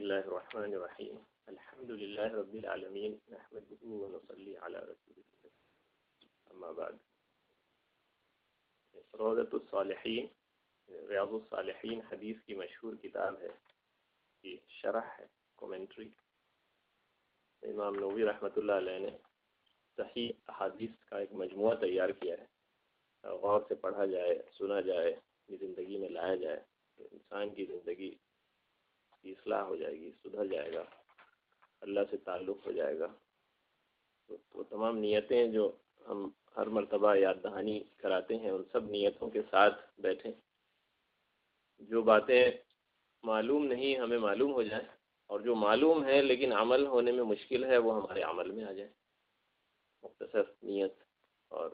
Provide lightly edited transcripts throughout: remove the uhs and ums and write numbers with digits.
اللہ الرحمن الرحیم الحمد للہ رب العالمین نحمدہ ونصلی علی رسول اللہ اما بعد۔ روضۃ الصالحین ریاض الصالحین حدیث کی مشہور کتاب ہے، کی شرح ہے، کومنٹری امام نووی رحمۃ اللہ علیہ نے صحیح احادیث کا ایک مجموعہ تیار کیا ہے۔ غور سے پڑھا جائے، سنا جائے، زندگی میں لایا جائے تو انسان کی زندگی کی اصلاح ہو جائے گی، سدھر جائے گا، اللہ سے تعلق ہو جائے گا۔ تو تمام نیتیں جو ہم ہر مرتبہ یاد دہانی کراتے ہیں، ان سب نیتوں کے ساتھ بیٹھیں۔ جو باتیں معلوم نہیں ہمیں معلوم ہو جائیں، اور جو معلوم ہے لیکن عمل ہونے میں مشکل ہے، وہ ہمارے عمل میں آ جائے۔ مختصر نیت۔ اور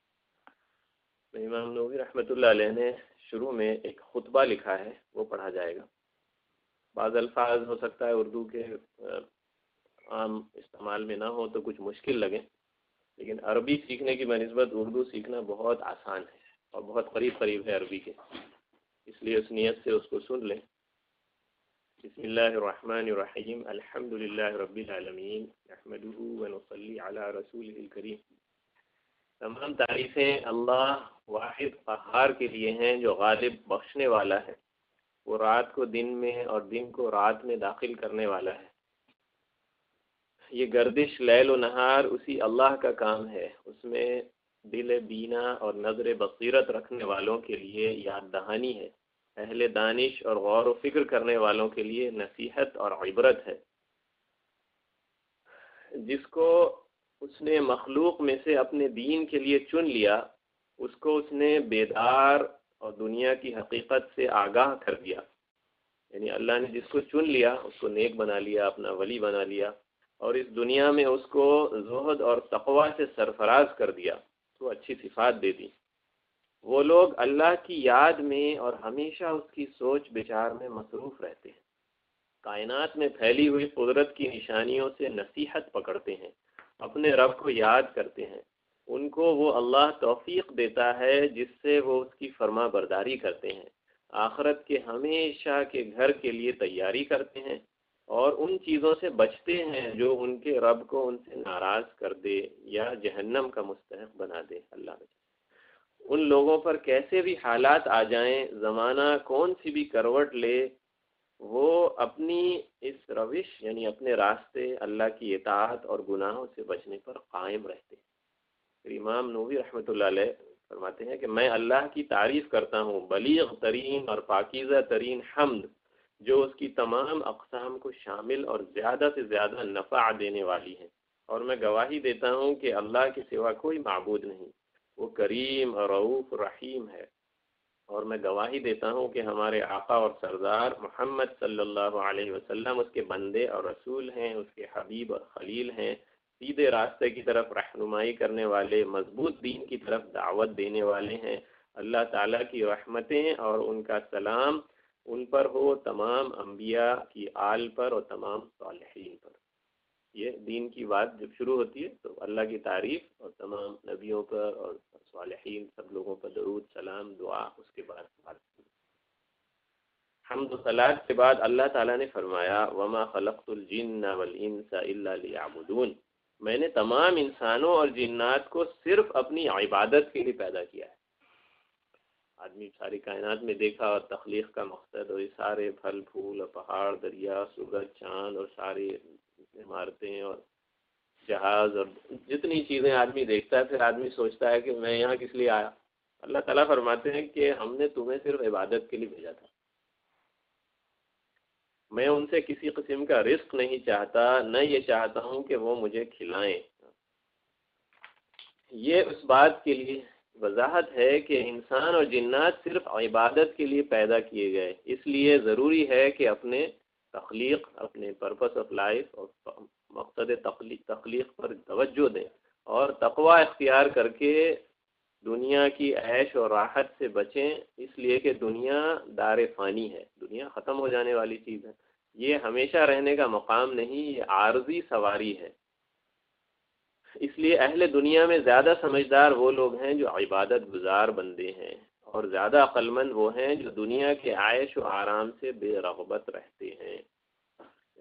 امام نووی رحمۃ اللہ علیہ نے شروع میں ایک خطبہ لکھا ہے، وہ پڑھا جائے گا۔ بعض الفاظ ہو سکتا ہے اردو کے عام استعمال میں نہ ہو تو کچھ مشکل لگیں، لیکن عربی سیکھنے کی بنسبت اردو سیکھنا بہت آسان ہے اور بہت قریب قریب ہے عربی کے، اس لیے اس نیت سے اس کو سن لیں۔ بسم اللہ الرحمن الرحیم الحمد للہ رب العالمین نحمدہ ونصلی علی رسولہ الکریم۔ تمام تعریفیں اللہ واحد قہار کے لیے ہیں جو غالب بخشنے والا ہے، وہ رات کو دن میں اور دن کو رات میں داخل کرنے والا ہے۔ یہ گردش لیل و نہار اسی اللہ کا کام ہے، اس میں دل بینا اور نظر بصیرت رکھنے والوں کے لیے یاد دہانی ہے، اہل دانش اور غور و فکر کرنے والوں کے لیے نصیحت اور عبرت ہے۔ جس کو اس نے مخلوق میں سے اپنے دین کے لیے چن لیا، اس کو اس نے بیدار اور دنیا کی حقیقت سے آگاہ کر دیا۔ یعنی اللہ نے جس کو چن لیا اس کو نیک بنا لیا، اپنا ولی بنا لیا، اور اس دنیا میں اس کو زہد اور تقوی سے سرفراز کر دیا، تو اچھی صفات دے دی۔ وہ لوگ اللہ کی یاد میں اور ہمیشہ اس کی سوچ بچار میں مصروف رہتے ہیں، کائنات میں پھیلی ہوئی قدرت کی نشانیوں سے نصیحت پکڑتے ہیں، اپنے رب کو یاد کرتے ہیں۔ ان کو وہ اللہ توفیق دیتا ہے جس سے وہ اس کی فرما برداری کرتے ہیں، آخرت کے ہمیشہ کے گھر کے لیے تیاری کرتے ہیں، اور ان چیزوں سے بچتے ہیں جو ان کے رب کو ان سے ناراض کر دے یا جہنم کا مستحق بنا دے۔ اللہ بچائے۔ ان لوگوں پر کیسے بھی حالات آ جائیں، زمانہ کون سی بھی کروٹ لے، وہ اپنی اس روش یعنی اپنے راستے اللہ کی اطاعت اور گناہوں سے بچنے پر قائم رہتے ہیں۔ پھر امام نووی رحمۃ اللہ علیہ فرماتے ہیں کہ میں اللہ کی تعریف کرتا ہوں، بلیغ ترین اور پاکیزہ ترین حمد، جو اس کی تمام اقسام کو شامل اور زیادہ سے زیادہ نفع دینے والی ہے، اور میں گواہی دیتا ہوں کہ اللہ کے سوا کوئی معبود نہیں، وہ کریم اور رؤوف رحیم ہے، اور میں گواہی دیتا ہوں کہ ہمارے آقا اور سردار محمد صلی اللہ علیہ وسلم اس کے بندے اور رسول ہیں، اس کے حبیب اور خلیل ہیں، سیدھے راستے کی طرف رہنمائی کرنے والے، مضبوط دین کی طرف دعوت دینے والے ہیں۔ اللہ تعالیٰ کی رحمتیں اور ان کا سلام ان پر ہو، تمام انبیاء کی آل پر اور تمام صالحین پر۔ یہ دین کی بات جب شروع ہوتی ہے تو اللہ کی تعریف اور تمام نبیوں پر اور صالحین سب لوگوں پر درود، سلام، دعا، اس کے بعد بات۔ حمد و صلات کے بعد اللہ تعالیٰ نے فرمایا وَمَا خَلَقْتُ الْجِنَّ وَالْإِنسَ إِلَّا لِيَعْبُدُونَ، میں نے تمام انسانوں اور جنات کو صرف اپنی عبادت کے لیے پیدا کیا ہے۔ آدمی ساری کائنات میں دیکھا اور تخلیق کا مقصد، اور یہ سارے پھل پھول اور پہاڑ، دریا، سورج، چاند اور ساری عمارتیں اور جہاز اور جتنی چیزیں آدمی دیکھتا ہے، پھر آدمی سوچتا ہے کہ میں یہاں کس لیے آیا۔ اللہ تعالیٰ فرماتے ہیں کہ ہم نے تمہیں صرف عبادت کے لیے بھیجا تھا، میں ان سے کسی قسم کا رزق نہیں چاہتا، نہ یہ چاہتا ہوں کہ وہ مجھے کھلائیں۔ یہ اس بات کے لیے وضاحت ہے کہ انسان اور جنات صرف عبادت کے لیے پیدا کیے گئے، اس لیے ضروری ہے کہ اپنے تخلیق، اپنے پرپس آف لائف اور مقصد تخلیق پر توجہ دیں، اور تقوی اختیار کر کے دنیا کی عیش اور راحت سے بچیں، اس لیے کہ دنیا دار فانی ہے، دنیا ختم ہو جانے والی چیز ہے، یہ ہمیشہ رہنے کا مقام نہیں، یہ عارضی سواری ہے۔ اس لیے اہل دنیا میں زیادہ سمجھدار وہ لوگ ہیں جو عبادت گزار بندے ہیں، اور زیادہ عقل مند وہ ہیں جو دنیا کے عیش و آرام سے بے رغبت رہتے ہیں۔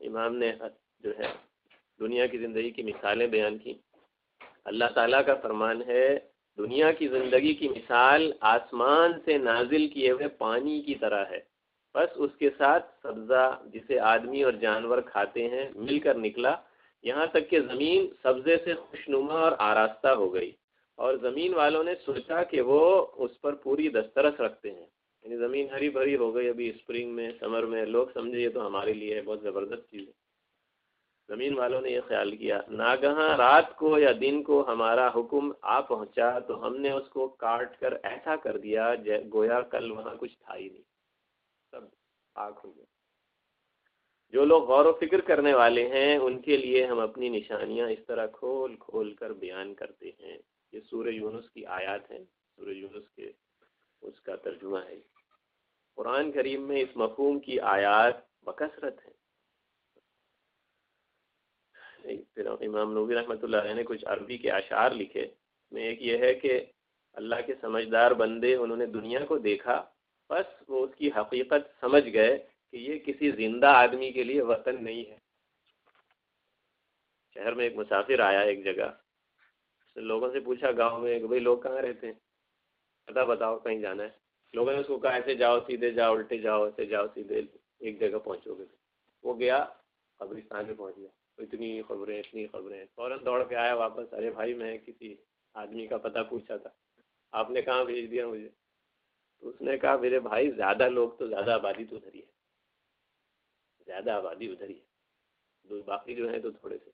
امام نے جو ہے دنیا کی زندگی کی مثالیں بیان کی. اللہ تعالیٰ کا فرمان ہے دنیا کی زندگی کی مثال آسمان سے نازل کیے ہوئے پانی کی طرح ہے، بس اس کے ساتھ سبزہ جسے آدمی اور جانور کھاتے ہیں مل کر نکلا، یہاں تک کہ زمین سبزے سے خوشنما اور آراستہ ہو گئی، اور زمین والوں نے سوچا کہ وہ اس پر پوری دسترس رکھتے ہیں. یعنی زمین ہری بھری ہو گئی ابھی اسپرنگ میں، سمر میں، لوگ سمجھے یہ تو ہمارے لیے ہے، بہت زبردست چیز ہے. زمین والوں نے یہ خیال کیا، ناگہاں رات کو یا دن کو ہمارا حکم آ پہنچا تو ہم نے اس کو کاٹ کر ایسا کر دیا گویا کل وہاں کچھ تھا ہی نہیں، سب آگ ہو گیا. جو لوگ غور و فکر کرنے والے ہیں ان کے لیے ہم اپنی نشانیاں اس طرح کھول کھول کر بیان کرتے ہیں. یہ سورہ یونس کی آیات ہیں، سورہ یونس کے اس کا ترجمہ ہے. قرآن کریم میں اس مفہوم کی آیات بکثرت ہیں. پھر امام نووی رحمۃ اللہ علیہ نے کچھ عربی کے اشعار لکھے، میں ایک یہ ہے کہ اللہ کے سمجھدار بندے انہوں نے دنیا کو دیکھا، بس وہ اس کی حقیقت سمجھ گئے کہ یہ کسی زندہ آدمی کے لیے وطن نہیں ہے. شہر میں ایک مسافر آیا ایک جگہ، اس نے لوگوں سے پوچھا گاؤں میں کہ بھائی لوگ کہاں رہتے ہیں، پتہ بتاؤ کہیں جانا ہے. لوگوں نے اس کو کہا ایسے جاؤ سیدھے جاؤ، الٹے جاؤ، ایسے جاؤ سیدھے، ایک جگہ پہنچو گے. وہ گیا قبرستان میں پہنچ گیا، اتنی خبریں، فوراً دوڑ کے آیا واپس، ارے بھائی میں کسی آدمی کا پتہ پوچھا تھا، آپ نے کہاں بھیج دیا مجھے؟ تو اس نے کہا میرے بھائی زیادہ لوگ تو زیادہ آبادی تو ادھر ہی ہے، زیادہ آبادی ادھر ہی ہے، باقی جو ہیں تو تھوڑے سے.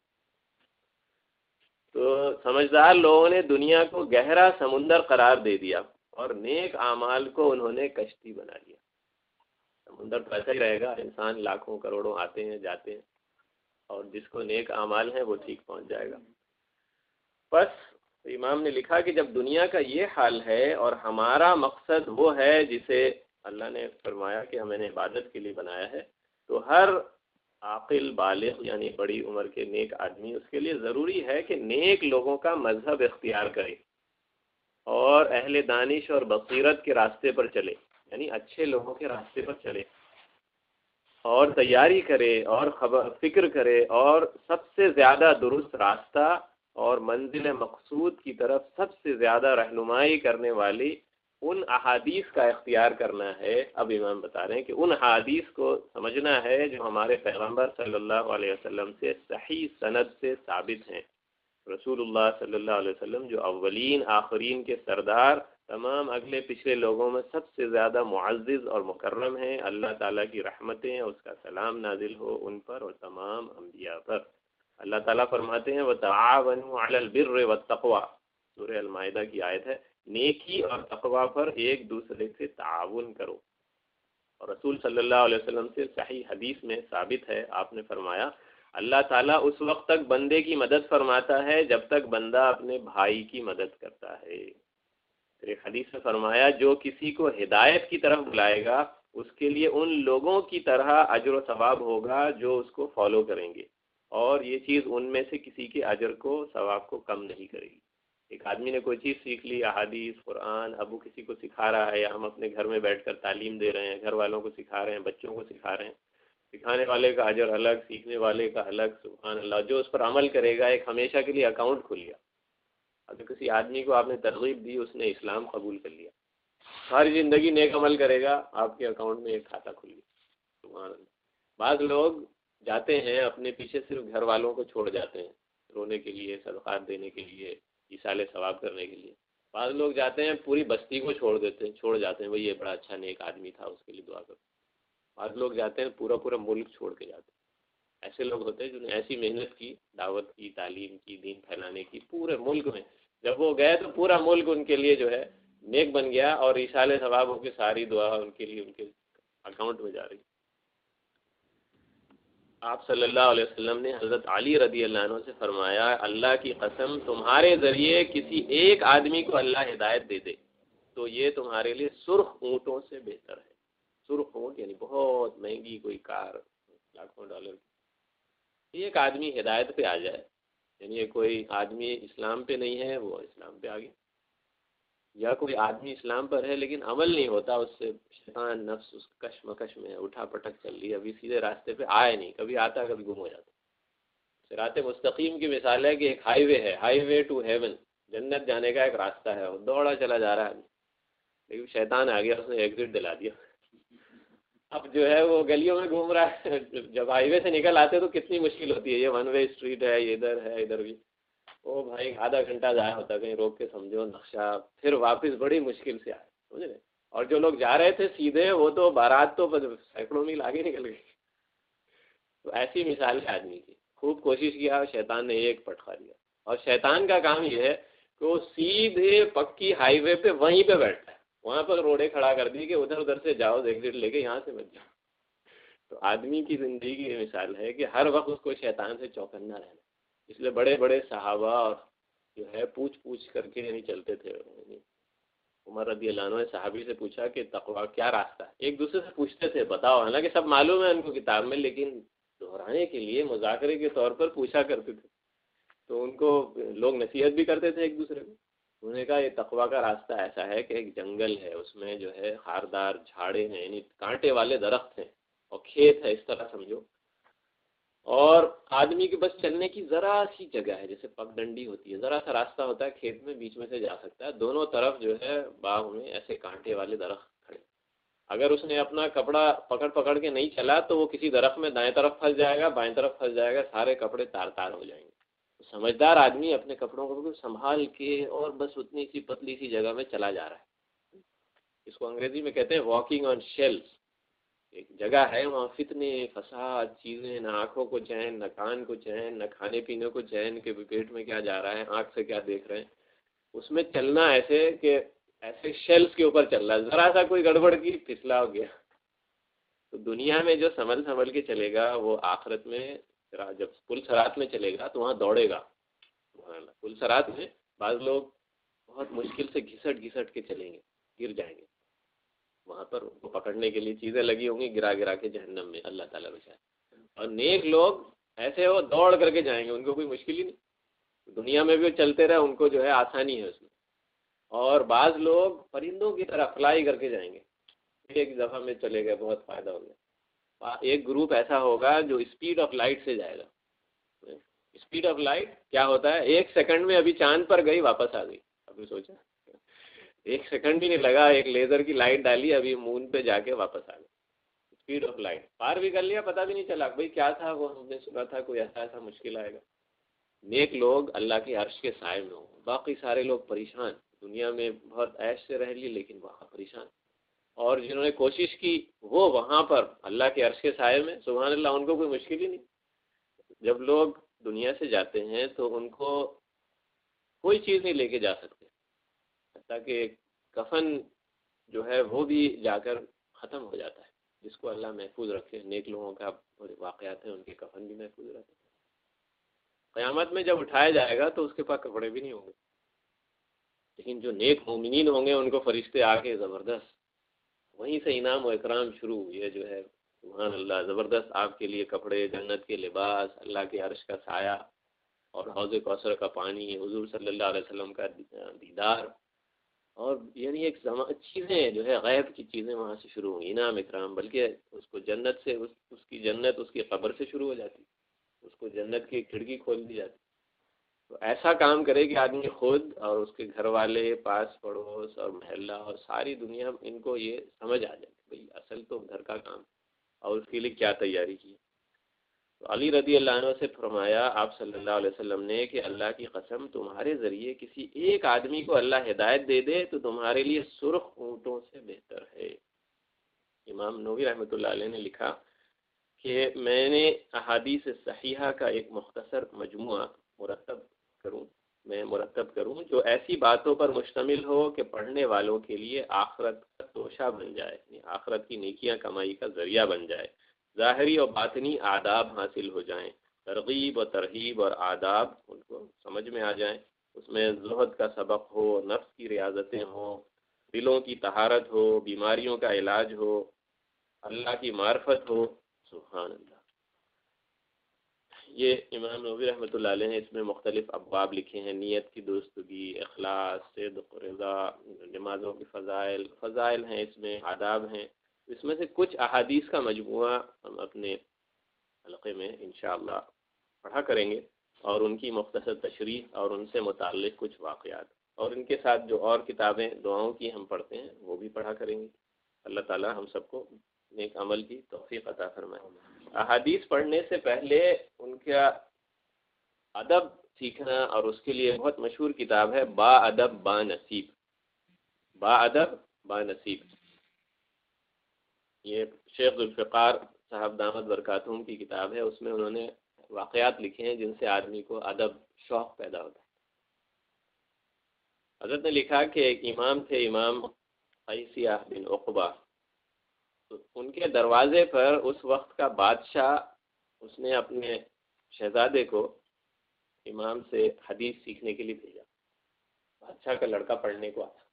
تو سمجھدار لوگوں نے دنیا کو گہرا سمندر قرار دے دیا اور نیک اعمال کو انہوں نے کشتی بنا لیا. سمندر تو ایسا ہی رہے گا، انسان لاکھوں کروڑوں آتے ہیں جاتے ہیں، اور جس کو نیک اعمال ہیں وہ ٹھیک پہنچ جائے گا. بس امام نے لکھا کہ جب دنیا کا یہ حال ہے اور ہمارا مقصد وہ ہے جسے اللہ نے فرمایا کہ ہمیں نے عبادت کے لیے بنایا ہے، تو ہر عاقل بالغ یعنی بڑی عمر کے نیک آدمی اس کے لیے ضروری ہے کہ نیک لوگوں کا مذہب اختیار کرے اور اہل دانش اور بصیرت کے راستے پر چلے، یعنی اچھے لوگوں کے راستے پر چلے اور تیاری کرے اور فکر کرے، اور سب سے زیادہ درست راستہ اور منزل مقصود کی طرف سب سے زیادہ رہنمائی کرنے والی ان احادیث کا اختیار کرنا ہے. اب امام بتا رہے ہیں کہ ان احادیث کو سمجھنا ہے جو ہمارے پیغمبر صلی اللہ علیہ وسلم سے صحیح سند سے ثابت ہیں. رسول اللہ صلی اللہ علیہ وسلم جو اولین آخرین کے سردار، تمام اگلے پچھلے لوگوں میں سب سے زیادہ معزز اور مکرم ہیں. اللہ تعالیٰ کی رحمتیں، اس کا سلام نازل ہو ان پر اور تمام انبیاء پر. اللہ تعالیٰ فرماتے ہیں وَتَعَاوَنُوا عَلَى الْبِرِّ وَالتَّقْوَى، سورہ المائدہ کی آیت ہے، نیکی اور تقوی پر ایک دوسرے سے تعاون کرو. اور رسول صلی اللہ علیہ وسلم سے صحیح حدیث میں ثابت ہے، آپ نے فرمایا اللہ تعالیٰ اس وقت تک بندے کی مدد فرماتا ہے جب تک بندہ اپنے بھائی کی مدد کرتا ہے. پھر ایک حدیث میں فرمایا جو کسی کو ہدایت کی طرف بلائے گا اس کے لیے ان لوگوں کی طرح اجر و ثواب ہوگا جو اس کو فالو کریں گے، اور یہ چیز ان میں سے کسی کے اجر کو ثواب کو کم نہیں کرے گی. ایک آدمی نے کوئی چیز سیکھ لی، احادیث، قرآن، اب وہ کسی کو سکھا رہا ہے، یا ہم اپنے گھر میں بیٹھ کر تعلیم دے رہے ہیں، گھر والوں کو سکھا رہے ہیں، بچوں کو سکھا رہے ہیں، سکھانے والے کا اجر الگ، سیکھنے والے کا الگ. سبحان اللہ. جو اس پر عمل کرے گا ایک ہمیشہ کے لیے اکاؤنٹ کھل گیا. اگر کسی آدمی کو آپ نے ترغیب دی، اس نے اسلام قبول کر لیا، ساری زندگی نیک عمل کرے گا، آپ کے اکاؤنٹ میں ایک کھاتہ کھل گیا. سبحان اللہ. بعض لوگ جاتے ہیں اپنے پیچھے صرف گھر والوں کو چھوڑ جاتے ہیں، رونے کے لیے، صدقات دینے کے لیے، ایصال ثواب کرنے کے لیے. بعض لوگ جاتے ہیں پوری بستی کو چھوڑ جاتے ہیں، بھئی یہ بڑا اچھا نیک آدمی تھا، اس کے لیے دعا کرو. بعض لوگ جاتے ہیں پورا ملک چھوڑ کے جاتے ہیں. ایسے لوگ ہوتے ہیں جنہوں نے ایسی محنت کی، دعوت کی، تعلیم کی، دین پھیلانے کی پورے ملک میں. جب وہ گئے تو پورا ملک ان کے لیے جو ہے نیک بن گیا، اور ایصال ثواب ہو کے ساری دعا ان کے لیے ان کے اکاؤنٹ میں جا رہی. آپ صلی اللہ علیہ وسلم نے حضرت علی رضی اللہ عنہ سے فرمایا اللہ کی قسم تمہارے ذریعے کسی ایک آدمی کو اللہ ہدایت دے دے تو یہ تمہارے لیے سرخ اونٹوں سے بہتر ہے. سرخ اونٹ یعنی بہت مہنگی کوئی کار، لاکھوں ڈالر کی. ایک آدمی ہدایت پہ آ جائے، یعنی یہ کوئی آدمی اسلام پہ نہیں ہے وہ اسلام پہ آ گیا. یا کوئی آدمی اسلام پر ہے لیکن عمل نہیں ہوتا، اس سے شیطان نفس اس کشمکش میں اٹھا پٹک چل رہی ہے، ابھی سیدھے راستے پہ آئے نہیں، کبھی آتا کبھی گم ہو جاتا۔ صراط مستقیم کی مثال ہے کہ ایک ہائی وے ہے، ہائی وے ٹو ہیون، جنت جانے کا ایک راستہ ہے، وہ دوڑا چلا جا رہا ہے، لیکن شیطان آ گیا، اس نے ایگزٹ دلا دیا۔ اب جو ہے وہ گلیوں میں گھوم رہا ہے، جب ہائی وے سے نکل آتے تو کتنی مشکل ہوتی ہے، یہ ون وے اسٹریٹ ہے، یہ ادھر ہے ادھر بھی، وہ بھائی آدھا گھنٹہ ضائع ہوتا ہے، کہیں روک کے سمجھو نقشہ، پھر واپس بڑی مشکل سے آئے، سمجھ رہے؟ اور جو لوگ جا رہے تھے سیدھے، وہ تو بارات تو سینکڑوں میل آگے نکل گئی۔ تو ایسی مثال ہے آدمی کی، خوب کوشش کیا، شیطان نے ایک پٹخا دیا۔ اور شیطان کا کام یہ ہے کہ وہ سیدھے پکی ہائی وے پہ وہیں پہ بیٹھتا ہے، وہاں پر روڈیں کھڑا کر دی کہ ادھر ادھر سے جاؤ، ایگزٹ لے کے یہاں سے بچ جاؤ۔ تو آدمی کی زندگی کی مثال ہے کہ ہر وقت اس کو شیطان سے چوکنا رہنا، اس لیے بڑے بڑے صحابہ اور جو ہے پوچھ پوچھ کر کے نہیں چلتے تھے۔ عمر رضی اللہ عنہ نے صحابی سے پوچھا کہ تقویٰ کیا راستہ ہے، ایک دوسرے سے پوچھتے تھے، بتاؤ، حالانکہ سب معلوم ہے ان کو کتاب میں، لیکن دہرانے کے لیے مذاکرے کے طور پر پوچھا کرتے تھے۔ تو ان کو لوگ نصیحت بھی کرتے تھے ایک دوسرے کو۔ انہوں نے کہا یہ تقویٰ کا راستہ ایسا ہے کہ ایک جنگل ہے، اس میں جو ہے خاردار جھاڑے ہیں، یعنی کانٹے والے درخت ہیں، اور کھیت ہے، اس طرح سمجھو، اور آدمی کے بس چلنے کی ذرا سی جگہ ہے، جیسے پگ ڈنڈی ہوتی ہے، ذرا سا راستہ ہوتا ہے کھیت میں، بیچ میں سے جا سکتا ہے، دونوں طرف جو ہے باغ میں ایسے کانٹے والے درخت کھڑے۔ اگر اس نے اپنا کپڑا پکڑ پکڑ کے نہیں چلا تو وہ کسی درخت میں دائیں طرف پھنس جائے گا، بائیں طرف پھنس جائے گا، سارے کپڑے تار تار ہو جائیں گے۔ سمجھدار آدمی اپنے کپڑوں کو بالکل سنبھال کے اور بس اتنی سی پتلی سی جگہ میں چلا جا رہا ہے، اس کو انگریزی میں کہتے ہیں واکنگ آن شیلز۔ ایک جگہ ہے وہاں فتنے فساد چیزیں، نہ آنکھوں کو چین، نہ کان کو چین، نہ کھانے پینے کو چین کہ پیٹ میں کیا جا رہا ہے، آنکھ سے کیا دیکھ رہے ہیں، اس میں چلنا ایسے کہ ایسے شیلز کے اوپر چل رہا ہے، ذرا سا کوئی گڑبڑ کی پھسلا ہو گیا۔ تو دنیا میں جو سنبھل کے چلے گا وہ آخرت میں جب پل صراط میں چلے گا تو وہاں دوڑے گا۔ پل صراط میں بعض لوگ بہت مشکل سے گھسٹ گھسٹ کے چلیں گے، گر جائیں گے، وہاں پر ان کو پکڑنے کے لیے چیزیں لگی ہوں گی، گرا گرا کے جہنم میں، اللہ تعالیٰ بچائے۔ اور نیک لوگ ایسے وہ دوڑ کر کے جائیں گے، ان کو کوئی مشکل ہی نہیں، دنیا میں بھی وہ چلتے رہے، ان کو جو ہے آسانی ہے اس میں۔ اور بعض لوگ پرندوں کی طرح فلائی کر کے جائیں گے، ایک دفعہ میں چلے گئے، بہت فائدہ ہو گیا۔ ایک گروپ ایسا ہوگا جو اسپیڈ آف لائٹ سے جائے گا۔ اسپیڈ آف لائٹ کیا ہوتا ہے؟ ایک سیکنڈ میں ابھی چاند پر گئی، واپس آ گئی، ابھی سوچا ایک سیکنڈ بھی نہیں لگا، ایک لیزر کی لائٹ ڈالی، ابھی مون پہ جا کے واپس آ گئی، اسپیڈ آف لائٹ، پار بھی کر لیا، پتہ بھی نہیں چلا بھئی کیا تھا، وہ ہم نے سنا تھا کوئی ایسا مشکل آئے گا۔ نیک لوگ اللہ کے عرش کے سائے میں ہوں، باقی سارے لوگ پریشان، دنیا میں بہت عیش سے رہ لی لیکن وہاں پریشان۔ اور جنہوں نے کوشش کی وہ وہاں پر اللہ کے عرش کے سائے میں، سبحان اللہ، ان کو کوئی مشکل ہی نہیں۔ جب لوگ دنیا سے جاتے ہیں تو ان کو کوئی چیز نہیں لے کے جا سکتے، حتیٰ کہ کفن جو ہے وہ بھی جا کر ختم ہو جاتا ہے، جس کو اللہ محفوظ رکھے۔ نیک لوگوں کا واقعات ہیں، ان کے کفن بھی محفوظ رہتے ہیں۔ قیامت میں جب اٹھایا جائے گا تو اس کے پاس کپڑے بھی نہیں ہوں گے، لیکن جو نیک مومنین ہوں گے ان کو فرشتے آ کے زبردست وہیں سے انعام و اکرام شروع، یہ جو ہے سبحان اللہ، زبردست آپ کے لیے کپڑے، جنت کے لباس، اللہ کے عرش کا سایہ، اور حوض کوثر کا پانی، حضور صلی اللہ علیہ وسلم کا دیدار، اور یعنی ایک چیزیں جو ہے غیب کی چیزیں وہاں سے شروع ہوں گی، انعام اکرام، بلکہ اس کو جنت سے اس کی جنت اس کی قبر سے شروع ہو جاتی، اس کو جنت کی کھڑکی کھول دی جاتی۔ تو ایسا کام کرے کہ آدمی خود اور اس کے گھر والے، پاس پڑوس اور محلہ اور ساری دنیا، ان کو یہ سمجھ آ جائے کہ بھئی اصل تو گھر کا کام اور اس کے لیے کیا تیاری کی۔ تو علی رضی اللہ عنہ سے فرمایا آپ صلی اللہ علیہ وسلم نے کہ اللہ کی قسم، تمہارے ذریعے کسی ایک آدمی کو اللہ ہدایت دے دے تو تمہارے لیے سرخ اونٹوں سے بہتر ہے۔ امام نووی رحمۃ اللہ علیہ نے لکھا کہ میں نے احادیث صحیحہ کا ایک مختصر مجموعہ مرتب کروں جو ایسی باتوں پر مشتمل ہو کہ پڑھنے والوں کے لیے آخرت کا توشہ بن جائے، یعنی آخرت کی نیکیاں کمائی کا ذریعہ بن جائے، ظاہری اور باطنی آداب حاصل ہو جائیں، ترغیب و ترہیب اور آداب ان کو سمجھ میں آ جائیں، اس میں زہد کا سبق ہو، نفس کی ریاضتیں ہوں، دلوں کی طہارت ہو، بیماریوں کا علاج ہو، اللہ کی معرفت ہو۔ سبحان اللہ، یہ امام نووی رحمۃ اللہ علیہ نے اس میں مختلف ابواب لکھے ہیں، نیت کی درستگی، اخلاص، صدق، رضا، نمازوں کی فضائل ہیں، اس میں آداب ہیں. اس میں سے کچھ احادیث کا مجموعہ ہم اپنے حلقے میں انشاءاللہ پڑھا کریں گے، اور ان کی مختصر تشریح اور ان سے متعلق کچھ واقعات، اور ان کے ساتھ جو اور کتابیں دعاؤں کی ہم پڑھتے ہیں وہ بھی پڑھا کریں گے. اللہ تعالی ہم سب کو نیک عمل کی توفیق عطا فرمائے. احادیث پڑھنے سے پہلے ان کا ادب سیکھنا، اور اس کے لیے بہت مشہور کتاب ہے با ادب با نصیب. با ادب با نصیب، یہ شیخ ذوالفقار صاحب دامت برکاتہم کی کتاب ہے. اس میں انہوں نے واقعات لکھے ہیں جن سے آدمی کو ادب شوق پیدا ہوتا ہے. حضرت نے لکھا کہ ایک امام تھے، امام قیسیہ بن عقبہ. تو ان کے دروازے پر اس وقت کا بادشاہ، اس نے اپنے شہزادے کو امام سے حدیث سیکھنے کے لیے بھیجا. بادشاہ کا لڑکا پڑھنے کو آتا،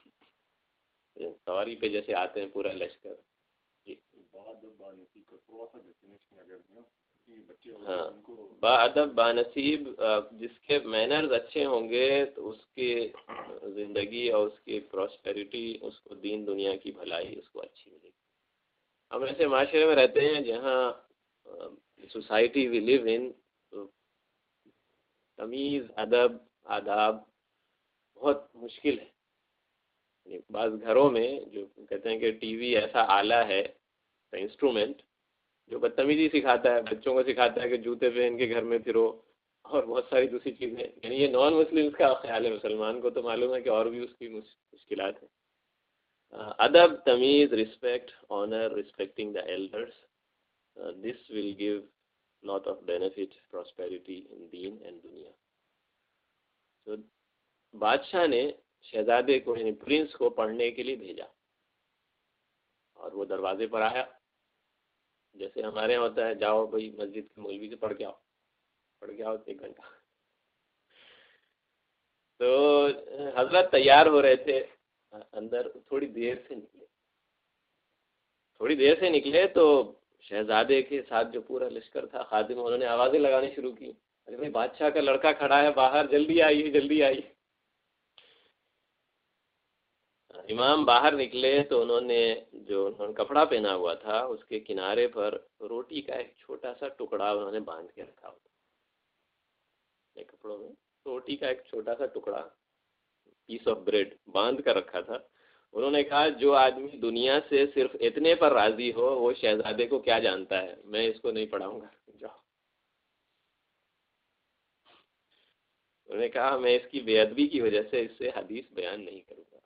سواری پہ جیسے آتے ہیں پورا لشکر. جی ہاں، با ادب با نصیب، جس کے مینرز اچھے ہوں گے تو اس کی زندگی اور اس کی پراسپیرٹی، اس کو دین دنیا کی بھلائی اس کو اچھی ملے گی. ہم ایسے معاشرے میں رہتے ہیں جہاں سوسائٹی وی لیو ان، تمیز، ادب، آداب بہت مشکل ہے. بعض گھروں میں جو کہتے ہیں کہ ٹی وی ایسا آلہ ہے، انسٹرومنٹ، جو بدتمیزی سکھاتا ہے، بچوں کو سکھاتا ہے کہ جوتے پہن کے گھر میں پھرو، اور بہت ساری دوسری چیزیں. یعنی یہ نان مسلمس کا خیال ہے، مسلمان کو تو معلوم ہے کہ اور بھی اس کی مشکلات ہیں. ادب، تمیز، respect, honor, respecting the elders, this will give lot of benefit, prosperity in deen and dunya. So بادشاہ نے شہزادے کو یعنی پرنس کو پڑھنے کے لیے بھیجا، اور وہ دروازے پر آیا. جیسے ہمارے یہاں ہوتا ہے، جاؤ بھائی مسجد کے مولوی سے پڑھ کے آؤ 1 گھنٹہ. تو حضرت تیار ہو رہے تھے اندر، تھوڑی دیر سے نکلے تو شہزادے کے ساتھ جو پورا لشکر تھا، خادم، انہوں نے آوازیں لگانے شروع کی، ارے بھائی بادشاہ کا لڑکا کھڑا ہے باہر، جلدی آئیے جلدی آئیے. امام باہر نکلے تو انہوں نے کپڑا پہنا ہوا تھا اس کے کنارے پر روٹی کا ایک چھوٹا سا ٹکڑا انہوں نے باندھ کے رکھا ہوتا. کپڑوں میں روٹی کا ایک چھوٹا سا ٹکڑا، پیس آف بریڈ باندھ کر رکھا تھا. انہوں نے کہا جو آدمی دنیا سے صرف اتنے پر راضی ہو وہ شہزادے کو کیا جانتا ہے، میں اس کو نہیں پڑھاؤں گا، جاؤ. انہوں نے کہا میں اس کی بے ادبی کی وجہ سے اس سے حدیث بیان نہیں کروں گا.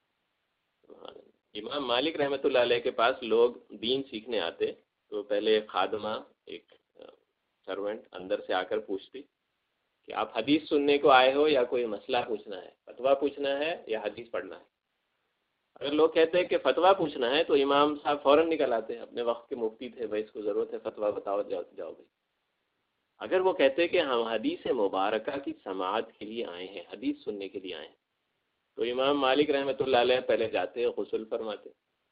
امام مالک رحمۃ اللہ علیہ کے پاس لوگ دین سیکھنے آتے تو پہلے ایک خادمہ، ایک سرونٹ اندر سے آ کر پوچھتی کہ آپ حدیث سننے کو آئے ہو یا کوئی مسئلہ پوچھنا ہے، فتویٰ پوچھنا ہے یا حدیث پڑھنا ہے. اگر لوگ کہتے ہیں کہ فتویٰ پوچھنا ہے تو امام صاحب فوراً نکل آتے ہیں، اپنے وقت کے مفتی تھے، بھائی اس کو ضرورت ہے فتویٰ بتاؤ، جاؤ بھائی. اگر وہ کہتے ہیں کہ ہم حدیث مبارکہ کی سماعت کے لیے آئے ہیں، حدیث سننے کے لیے آئے ہیں، تو امام مالک رحمۃ اللہ علیہ پہلے جاتے غسل فرماتے.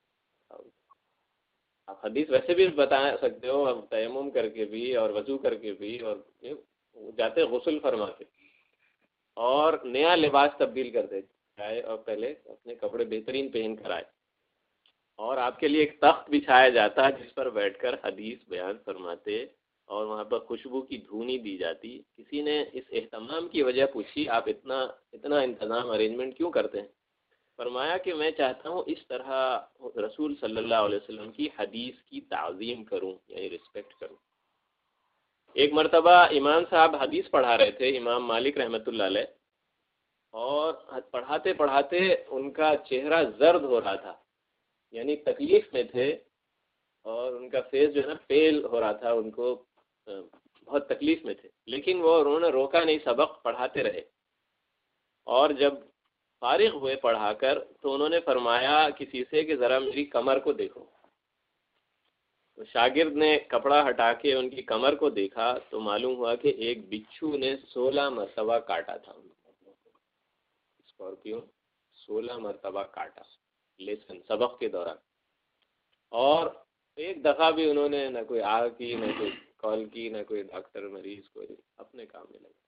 آپ حدیث ویسے بھی بتا سکتے ہو، تیمم کر کے بھی اور وضو کر کے بھی، اور جاتے غسل فرماتے اور نیا لباس تبدیل کرتے جائے، اور پہلے اپنے کپڑے بہترین پہن کر آئے، اور آپ کے لیے ایک تخت بچھایا جاتا جس پر بیٹھ کر حدیث بیان فرماتے، اور وہاں پر خوشبو کی دھونی دی جاتی. کسی نے اس اہتمام کی وجہ پوچھی، آپ اتنا انتظام ارینجمنٹ کیوں کرتے ہیں؟ فرمایا کہ میں چاہتا ہوں اس طرح رسول صلی اللہ علیہ وسلم کی حدیث کی تعظیم کروں، یعنی رسپیکٹ کروں. ایک مرتبہ امام صاحب حدیث پڑھا رہے تھے، امام مالک رحمۃ اللہ علیہ، اور پڑھاتے پڑھاتے ان کا چہرہ زرد ہو رہا تھا، یعنی تکلیف میں تھے، اور ان کا فیس جو ہے نا پیل ہو رہا تھا، ان کو بہت تکلیف میں تھے. لیکن انہوں نے روکا نہیں، سبق پڑھاتے رہے. اور جب فارغ ہوئے پڑھا کر تو انہوں نے فرمایا کسی سے کہ ذرا میری کمر کو دیکھو. تو شاگرد نے کپڑا ہٹا کے ان کی کمر کو دیکھا تو معلوم ہوا کہ ایک بچھو نے 16 مرتبہ کاٹا تھا. اسکارپیو 16 مرتبہ کاٹا لیسن سبق کے دوران. اور ایک دفعہ بھی انہوں نے نہ کوئی آگ کی، نہ کوئی کال کی، نہ کوئی ڈاکٹر مریض، کوئی اپنے کام میں لگا۔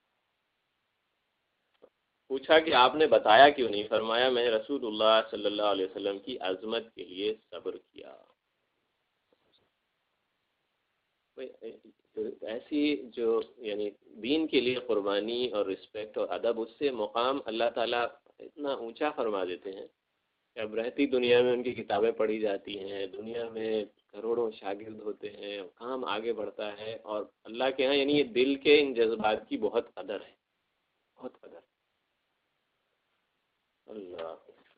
پوچھا کہ آپ نے بتایا کیوں نہیں؟ فرمایا میں نے رسول اللہ صلی اللہ علیہ وسلم کی عظمت کے لیے صبر کیا۔ ایسی جو یعنی دین کے لیے قربانی اور رسپیکٹ اور ادب، اس سے مقام اللہ تعالیٰ اتنا اونچا فرما دیتے ہیں کہ اب رہتی دنیا میں ان کی کتابیں پڑھی جاتی ہیں، دنیا میں کروڑوں شاگرد ہوتے ہیں، کام آگے بڑھتا ہے، اور اللہ کے ہاں یعنی یہ دل کے ان جذبات کی بہت قدر ہے، بہت قدر۔ اللہ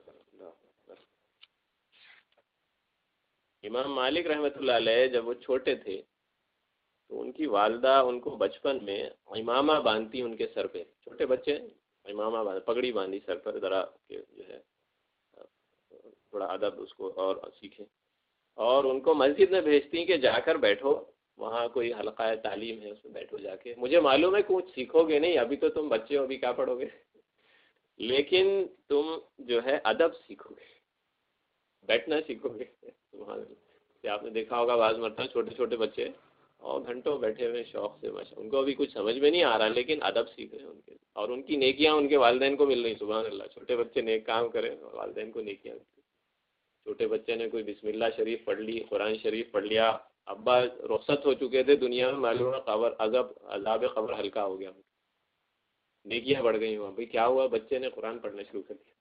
امام مالک رحمۃ اللہ علیہ جب وہ چھوٹے تھے تو ان کی والدہ ان کو بچپن میں امامہ باندھتی ان کے سر پہ، چھوٹے بچے امامہ پگڑی باندھی سر پر، ذرا کہ جو ہے تھوڑا ادب اس کو اور سیکھیں، اور ان کو مسجد میں بھیجتی کہ جا کر بیٹھو، وہاں کوئی حلقہ تعلیم ہے اس میں بیٹھو جا کے، مجھے معلوم ہے کچھ سیکھو گے نہیں، ابھی تو تم بچے ہو، ابھی کیا پڑھو گے، لیکن تم جو ہے ادب سیکھو گے، بیٹھنا سیکھو گے۔ سبحان اللہ، آپ نے دیکھا ہوگا بعض مرتبہ چھوٹے چھوٹے بچے اور گھنٹوں بیٹھے ہوئے شوق سے، ماشاء ان کو ابھی کچھ سمجھ میں نہیں آ رہا، لیکن ادب سیکھ رہے ہیں ان کے، اور ان کی نیکیاں ان کے والدین کو مل رہی۔ سبحان اللہ، چھوٹے بچے نیک کام کریں اور والدین کو نیکیاں مل رہی۔ چھوٹے بچے نے کوئی بسم اللہ شریف پڑھ لی، قرآن شریف پڑھ لیا، ابا رخصت ہو چکے تھے دنیا میں، معلوم ہے قبر عذاب قبر ہلکا ہو گیا، نیکیاں بڑھ گئی وہاں۔ بھائی کیا ہوا؟ بچے نے قرآن پڑھنا شروع کر دیا۔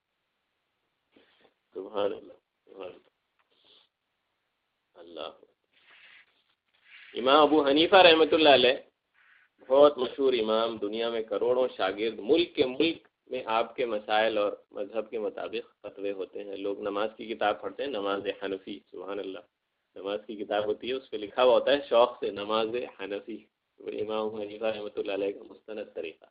سبحان اللہ، سبحان اللہ۔ اللہ امام ابو حنیفہ رحمۃ اللہ علیہ بہت مشہور امام، دنیا میں کروڑوں شاگرد، ملک کے ملک میں آپ کے مسائل اور مذہب کے مطابق فتوے ہوتے ہیں۔ لوگ نماز کی کتاب پڑھتے ہیں، نماز حنفی، سبحان اللہ، نماز کی کتاب ہوتی ہے، اس پہ لکھا ہوا ہوتا ہے شوق سے نماز حنفی، امام ابو حنیفہ رحمۃ اللہ علیہ کا مستند طریقہ۔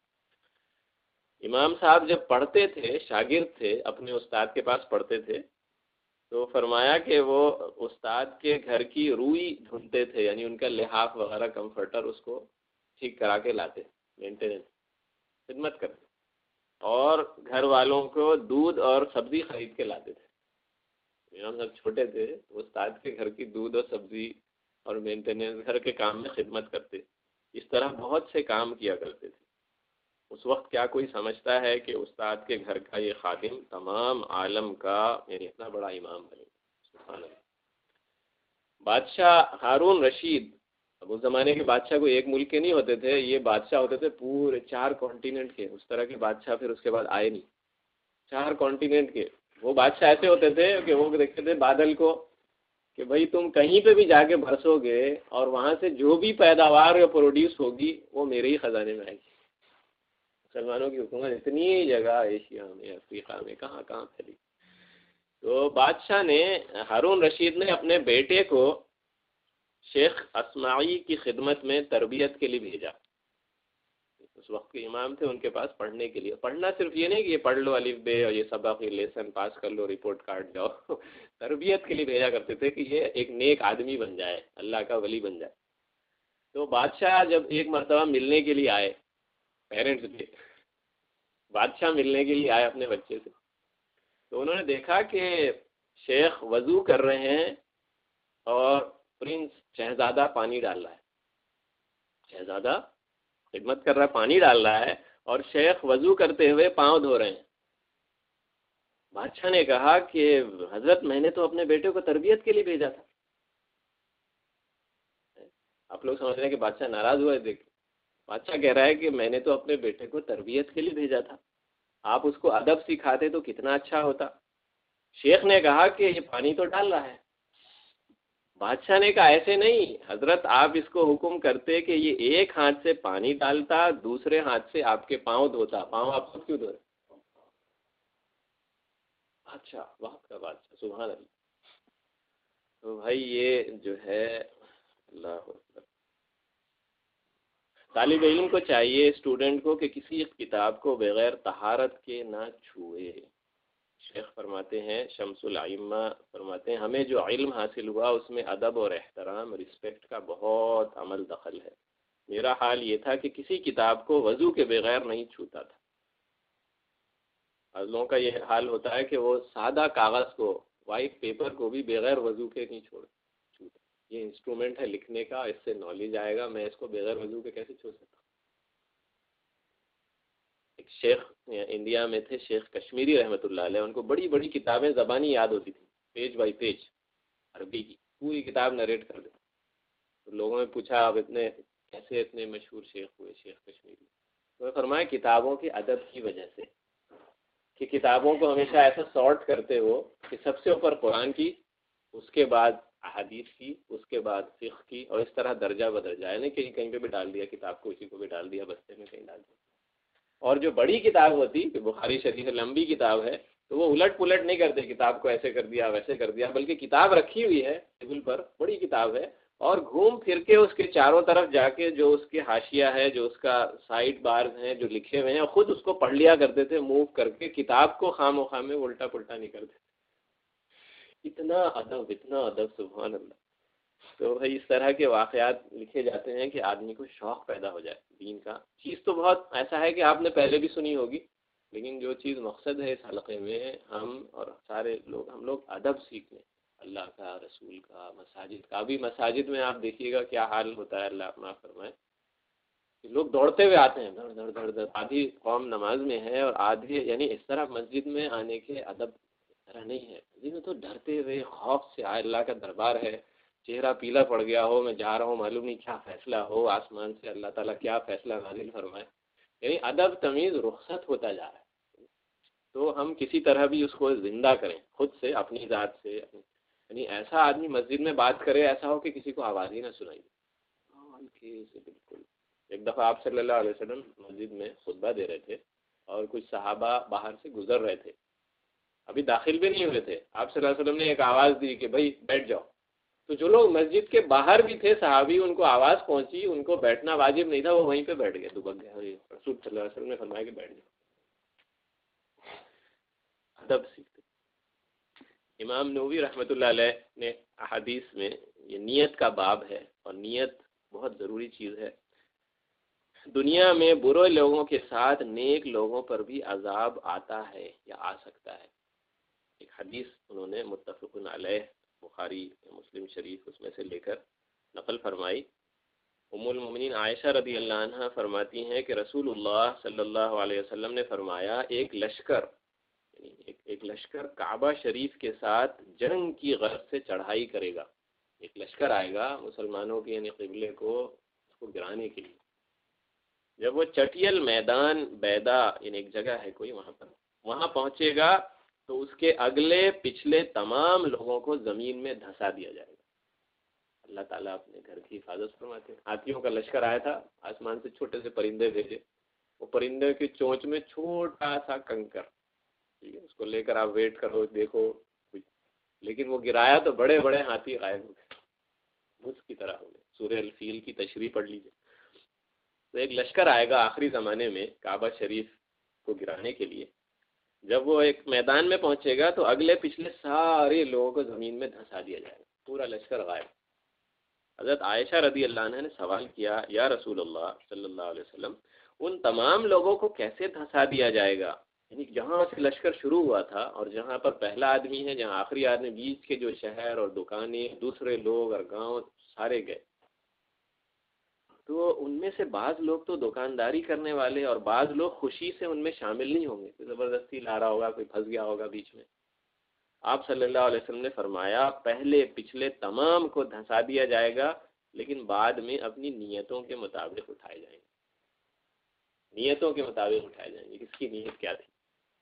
امام صاحب جب پڑھتے تھے، شاگرد تھے، اپنے استاد کے پاس پڑھتے تھے، تو فرمایا کہ وہ استاد کے گھر کی روئی ڈھونڈتے تھے، یعنی ان کا لحاف وغیرہ کمفرٹر، اس کو ٹھیک کرا کے لاتے، مینٹیننس خدمت کرتے، اور گھر والوں کو دودھ اور سبزی خرید کے لاتے تھے۔ امام صاحب چھوٹے تھے، استاد کے گھر کی دودھ اور سبزی اور مینٹیننس، گھر کے کام میں خدمت کرتے، اس طرح بہت سے کام کیا کرتے تھے۔ اس وقت کیا کوئی سمجھتا ہے کہ استاد کے گھر کا یہ خادم تمام عالم کا یعنی اتنا بڑا امام بنے؟ سبحان اللہ۔ بادشاہ ہارون رشید، اب اس زمانے کے بادشاہ کوئی ایک ملک کے نہیں ہوتے تھے، یہ بادشاہ ہوتے تھے پورے 4 کانٹیننٹ کے، اس طرح کے بادشاہ پھر اس کے بعد آئے نہیں، 4 کانٹیننٹ کے۔ وہ بادشاہ ایسے ہوتے تھے کہ وہ دیکھتے تھے بادل کو کہ بھائی تم کہیں پہ بھی جا کے برسو گے اور وہاں سے جو بھی پیداوار یا پروڈیوس ہوگی وہ میرے ہی خزانے میں آئے گی۔ مسلمانوں کی حکومت اتنی جگہ ایشیا میں، افریقہ میں، کہاں کہاں پھیلی۔ تو بادشاہ نے، ہارون رشید نے اپنے بیٹے کو شیخ اسماعی کی خدمت میں تربیت کے لیے بھیجا۔ اس وقت کے امام تھے، ان کے پاس پڑھنے کے لیے، پڑھنا صرف یہ نہیں کہ یہ پڑھ لو الف بے اور یہ سبق، یہ لیسن پاس کر لو، رپورٹ کارڈ جاؤ، تربیت کے لیے بھیجا کرتے تھے کہ یہ ایک نیک آدمی بن جائے، اللہ کا ولی بن جائے۔ تو بادشاہ جب ایک مرتبہ ملنے کے لیے آئے، پیرنٹس کے بادشاہ ملنے کے لیے آئے اپنے بچے سے، تو انہوں نے دیکھا کہ شیخ وضو کر رہے ہیں اور پرنس شہزادہ پانی ڈال رہا ہے، شہزادہ خدمت کر رہا ہے، پانی ڈال رہا ہے، اور شیخ وضو کرتے ہوئے پاؤں دھو رہے ہیں۔ بادشاہ نے کہا کہ حضرت میں نے تو اپنے بیٹے کو تربیت کے لیے بھیجا تھا۔ آپ لوگ سمجھ رہے ہیں کہ بادشاہ ناراض ہوا ہے؟ دیکھ، بادشاہ کہہ رہا ہے کہ میں نے تو اپنے بیٹے کو تربیت کے لیے بھیجا تھا، آپ اس کو ادب سکھاتے تو کتنا اچھا ہوتا۔ شیخ نے کہا کہ یہ پانی تو ڈال رہا ہے۔ بادشاہ نے کہا ایسے نہیں حضرت، آپ اس کو حکم کرتے کہ یہ ایک ہاتھ سے پانی ڈالتا، دوسرے ہاتھ سے آپ کے پاؤں دھوتا، پاؤں آپ خود کیوں دھو رہے؟ اچھا، وقت کا بادشاہ، سبحان اللہ۔ تو بھائی یہ جو ہے اللہ اکبر، طالب علم کو چاہیے، اسٹوڈنٹ کو، کہ کسی کتاب کو بغیر طہارت کے نہ چھوئے۔ شیخ فرماتے ہیں، شمس الائمہ فرماتے ہیں، ہمیں جو علم حاصل ہوا اس میں ادب اور احترام، رسپیکٹ کا بہت عمل دخل ہے۔ میرا حال یہ تھا کہ کسی کتاب کو وضو کے بغیر نہیں چھوتا تھا۔ بعض لوگوں کا یہ حال ہوتا ہے کہ وہ سادہ کاغذ کو، وائٹ پیپر کو بھی بغیر وضو کے نہیں چھوڑتا۔ یہ انسٹرومنٹ ہے لکھنے کا، اس سے نالج آئے گا، میں اس کو بغیر وضو کے کیسے چھو سکتا ہوں؟ ایک شیخ انڈیا میں تھے، شیخ کشمیری رحمۃ اللہ علیہ، ان کو بڑی بڑی کتابیں زبانی یاد ہوتی تھیں، پیج بائی پیج عربی کی پوری کتاب نریٹ کر دیتے. تو لوگوں نے پوچھا آپ کیسے اتنے مشہور شیخ ہوئے، شیخ کشمیری؟ تو فرمایا کتابوں کے ادب کی وجہ سے، کہ کتابوں کو ہمیشہ ایسا سارٹ کرتے ہو کہ سب سے اوپر قرآن کی، اس کے بعد احادیث کی، اس کے بعد فقہ کی، اور اس طرح درجہ بدرجہ، یعنی کہیں پہ بھی ڈال دیا کتاب کو، اسی کو بھی ڈال دیا بستے میں، کہیں ڈال دیا. اور جو بڑی کتاب ہوتی کہ بخاری شریف لمبی کتاب ہے، تو وہ الٹ پلٹ نہیں کرتے، کتاب کو ایسے کر دیا ویسے کر دیا، بلکہ کتاب رکھی ہوئی ہے ٹیبل پر، بڑی کتاب ہے، اور گھوم پھر کے اس کے چاروں طرف جا کے جو اس کے حاشیہ ہے، جو اس کا سائڈ بارز ہیں جو لکھے ہوئے ہیں، خود اس کو پڑھ لیا کرتے تھے موو کر کے، کتاب کو خام و خام میں الٹا پلٹا نہیں کرتے. اتنا ادب سبحان اللہ. تو بھائی اس طرح کے واقعات لکھے جاتے ہیں کہ آدمی کو شوق پیدا ہو جائے دین کا. چیز تو بہت ایسا ہے کہ آپ نے پہلے بھی سنی ہوگی، لیکن جو چیز مقصد ہے اس حلقے میں، ہم اور سارے لوگ، ہم لوگ ادب سیکھیں، اللہ کا، رسول کا، مساجد کا. ابھی مساجد میں آپ دیکھیے گا کیا حال ہوتا ہے، اللہ معاف فرمائے، کہ لوگ دوڑتے ہوئے آتے ہیں، دھڑ دھڑ دھڑ دھڑ، آدھی قوم نماز میں ہے اور آدھی، یعنی اس طرح مسجد میں آنے کے ادب اس طرح نہیں ہے. مسجد میں تو ڈرتے ہوئے خوف سے آئے، اللہ کا دربار ہے، چہرہ پیلا پڑ گیا ہو، میں جا رہا ہوں، معلوم نہیں کیا فیصلہ ہو، آسمان سے اللہ تعالیٰ کیا فیصلہ نازل فرمائے. یعنی ادب تمیز رخصت ہوتا جا رہا ہے. تو ہم کسی طرح بھی اس کو زندہ کریں خود سے، اپنی ذات سے. یعنی ایسا آدمی مسجد میں بات کرے، ایسا ہو کہ کسی کو آواز ہی نہ سنائی دے، ہلکے سے بالکل. ایک دفعہ آپ صلی اللہ علیہ وسلم مسجد میں خطبہ دے رہے تھے، اور کچھ صحابہ باہر سے گزر رہے تھے، ابھی داخل بھی نہیں ہوئے تھے. آپ صلی اللہ علیہ وسلم نے ایک آواز دی کہ بھائی بیٹھ جاؤ. تو جو لوگ مسجد کے باہر بھی تھے صحابی، ان کو آواز پہنچی، ان کو بیٹھنا واجب نہیں تھا، وہ وہیں پہ بیٹھ گئے، دبک گئے. رسول صلی اللہ علیہ وسلم نے فرمایا کہ بیٹھ جاؤ. ادب سیکھتے. امام نووی رحمۃ اللہ علیہ نے احادیث میں، یہ نیت کا باب ہے، اور نیت بہت ضروری چیز ہے. دنیا میں برے لوگوں کے ساتھ نیک لوگوں پر بھی عذاب آتا ہے یا آ سکتا ہے. ایک حدیث انہوں نے متفق علیہ بخاری مسلم شریف اس میں سے لے کر نقل فرمائی. ام المؤمنین عائشہ رضی اللہ عنہ فرماتی ہیں کہ رسول اللہ صلی اللہ علیہ وسلم نے فرمایا، ایک لشکر کعبہ شریف کے ساتھ جنگ کی غرض سے چڑھائی کرے گا. ایک لشکر آئے گا مسلمانوں کے، یعنی قبلے کو، اس کو گرانے کے لیے. جب وہ چٹیل میدان بیدا، یعنی ایک جگہ ہے کوئی وہاں پہنچے گا، تو اس کے اگلے پچھلے تمام لوگوں کو زمین میں دھسا دیا جائے گا. اللہ تعالیٰ اپنے گھر کی حفاظت فرماتے ہیں. ہاتھیوں کا لشکر آیا تھا، آسمان سے چھوٹے سے پرندے بھیجے، وہ پرندے کی چونچ میں چھوٹا سا کنکر، ٹھیک ہے، اس کو لے کر آپ ویٹ کرو، دیکھو، لیکن وہ گرایا تو بڑے بڑے ہاتھی غائب ہو گئے، اس کی طرح ہو گئے. سورہ الفیل کی تشریح پڑھ لیجیے. تو ایک لشکر آئے گا آخری زمانے میں کعبہ شریف کو گرانے کے لیے. جب وہ ایک میدان میں پہنچے گا تو اگلے پچھلے سارے لوگوں کو زمین میں دھسا دیا جائے گا، پورا لشکر غائب. حضرت عائشہ رضی اللہ عنہ نے سوال کیا، یا رسول اللہ صلی اللہ علیہ وسلم، ان تمام لوگوں کو کیسے دھسا دیا جائے گا؟ یعنی جہاں سے لشکر شروع ہوا تھا اور جہاں پر پہلا آدمی ہے، جہاں آخری آدمی، بیچ کے جو شہر اور دکانیں، دوسرے لوگ اور گاؤں سارے گئے. تو ان میں سے بعض لوگ تو دکانداری کرنے والے، اور بعض لوگ خوشی سے ان میں شامل نہیں ہوں گے، کوئی زبردستی لا رہا ہوگا، کوئی پھنس گیا ہوگا بیچ میں. آپ صلی اللہ علیہ وسلم نے فرمایا، پہلے پچھلے تمام کو دھسا دیا جائے گا، لیکن بعد میں اپنی نیتوں کے مطابق اٹھائے جائیں گے. نیتوں کے مطابق اٹھائے جائیں گے. کس کی نیت کیا تھی؟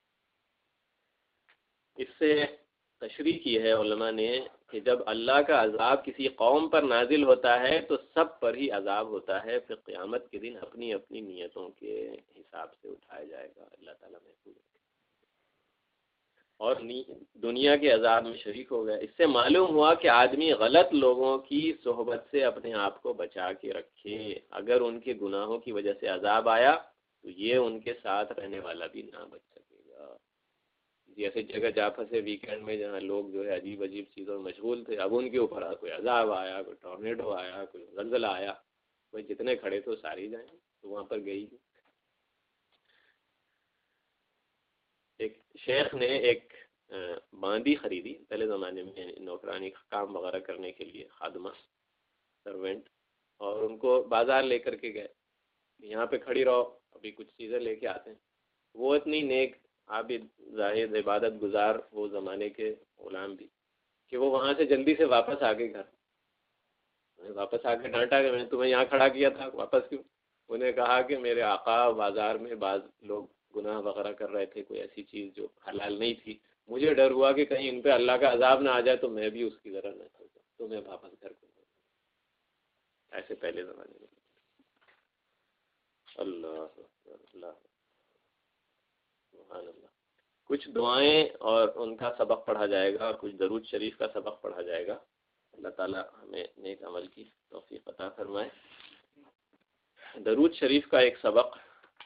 اس سے تشریح کی ہے علماء نے کہ جب اللہ کا عذاب کسی قوم پر نازل ہوتا ہے تو سب پر ہی عذاب ہوتا ہے، پھر قیامت کے دن اپنی اپنی نیتوں کے حساب سے اٹھایا جائے گا. اللہ تعالیٰ محفوظ رکھے. اور دنیا کے عذاب میں شریک ہو گئے. اس سے معلوم ہوا کہ آدمی غلط لوگوں کی صحبت سے اپنے آپ کو بچا کے رکھے. اگر ان کے گناہوں کی وجہ سے عذاب آیا تو یہ ان کے ساتھ رہنے والا بھی نہ بچ سکے گا. جیسے جگہ جا پھنسے ویکینڈ میں، جہاں لوگ جو ہے عجیب عجیب چیزوں میں مشغول تھے، اب ان کے اوپر کوئی عذاب آیا، کوئی ٹورنیڈو آیا، کوئی زلزلہ آیا، کوئی جتنے کھڑے تو سارے ہی جائیں، تو وہاں پر گئی. ایک شیخ نے ایک باندی خریدی پہلے زمانے میں، نوکرانی کام وغیرہ کرنے کے لیے، خادمہ. سرونٹ، اور ان کو بازار لے کر کے گئے، یہاں پہ کھڑی رہو ابھی کچھ چیزیں لے کے آتے ہیں۔ وہ اتنی نیک عابد زاہد عبادت گزار وہ زمانے کے غلام بھی کہ وہ وہاں سے جلدی سے واپس آ گئے گھر، واپس آ کے ڈانٹا کہ میں نے تمہیں یہاں کھڑا کیا تھا، واپس کیوں؟ انہیں کہا کہ میرے آقا بازار میں بعض لوگ گناہ وغیرہ کر رہے تھے، کوئی ایسی چیز جو حلال نہیں تھی، مجھے ڈر ہوا کہ کہیں ان پہ اللہ کا عذاب نہ آ جائے تو میں بھی اس کی طرح نہ کر جاؤں، تو میں واپس گھر کو ایسے پہلے زمانے میں۔ اللہ اللہ سبحان اللہ۔ کچھ دعائیں اور ان کا سبق پڑھا جائے گا، اور کچھ درود شریف کا سبق پڑھا جائے گا۔ اللہ تعالیٰ ہمیں نیک عمل کی توفیق عطا فرمائے۔ درود شریف کا ایک سبق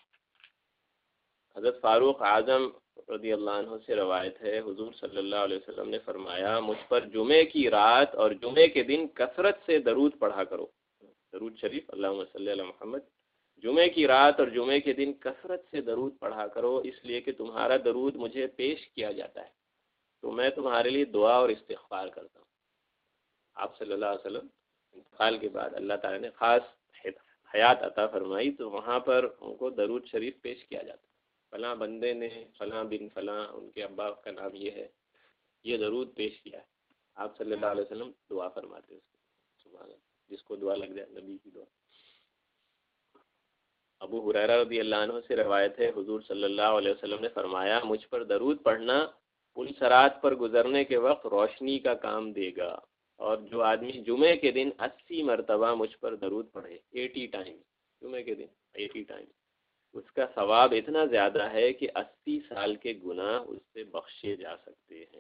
حضرت فاروق اعظم رضی اللہ عنہ سے روایت ہے، حضور صلی اللہ علیہ وسلم نے فرمایا مجھ پر جمعے کی رات اور جمعے کے دن کثرت سے درود پڑھا کرو۔ درود شریف اللہم صلی علی محمد، جمعے کی رات اور جمعے کے دن کثرت سے درود پڑھا کرو، اس لیے کہ تمہارا درود مجھے پیش کیا جاتا ہے تو میں تمہارے لیے دعا اور استغفار کرتا ہوں۔ آپ صلی اللہ علیہ وسلم انتقال کے بعد اللہ تعالیٰ نے خاص حیات عطا فرمائی تو وہاں پر ان کو درود شریف پیش کیا جاتا ہے، فلاں بندے نے فلاں بن فلاں، ان کے ابا کا نام یہ ہے، یہ درود پیش کیا ہے، آپ صلی اللہ علیہ وسلم دعا فرماتے ہیں اس کو، سبحان اللہ، جس کو دعا لگ جائے نبی کی دعا۔ ابو ہریرہ رضی اللہ عنہ سے روایت ہے، حضور صلی اللہ علیہ وسلم نے فرمایا مجھ پر درود پڑھنا پل صراط پر گزرنے کے وقت روشنی کا کام دے گا، اور جو آدمی جمعے کے دن 80 مرتبہ مجھ پر درود پڑھے، 80 ٹائم، جمعے کے دن 80 ٹائم، اس کا ثواب اتنا زیادہ ہے کہ 80 سال کے گناہ اس سے بخشے جا سکتے ہیں۔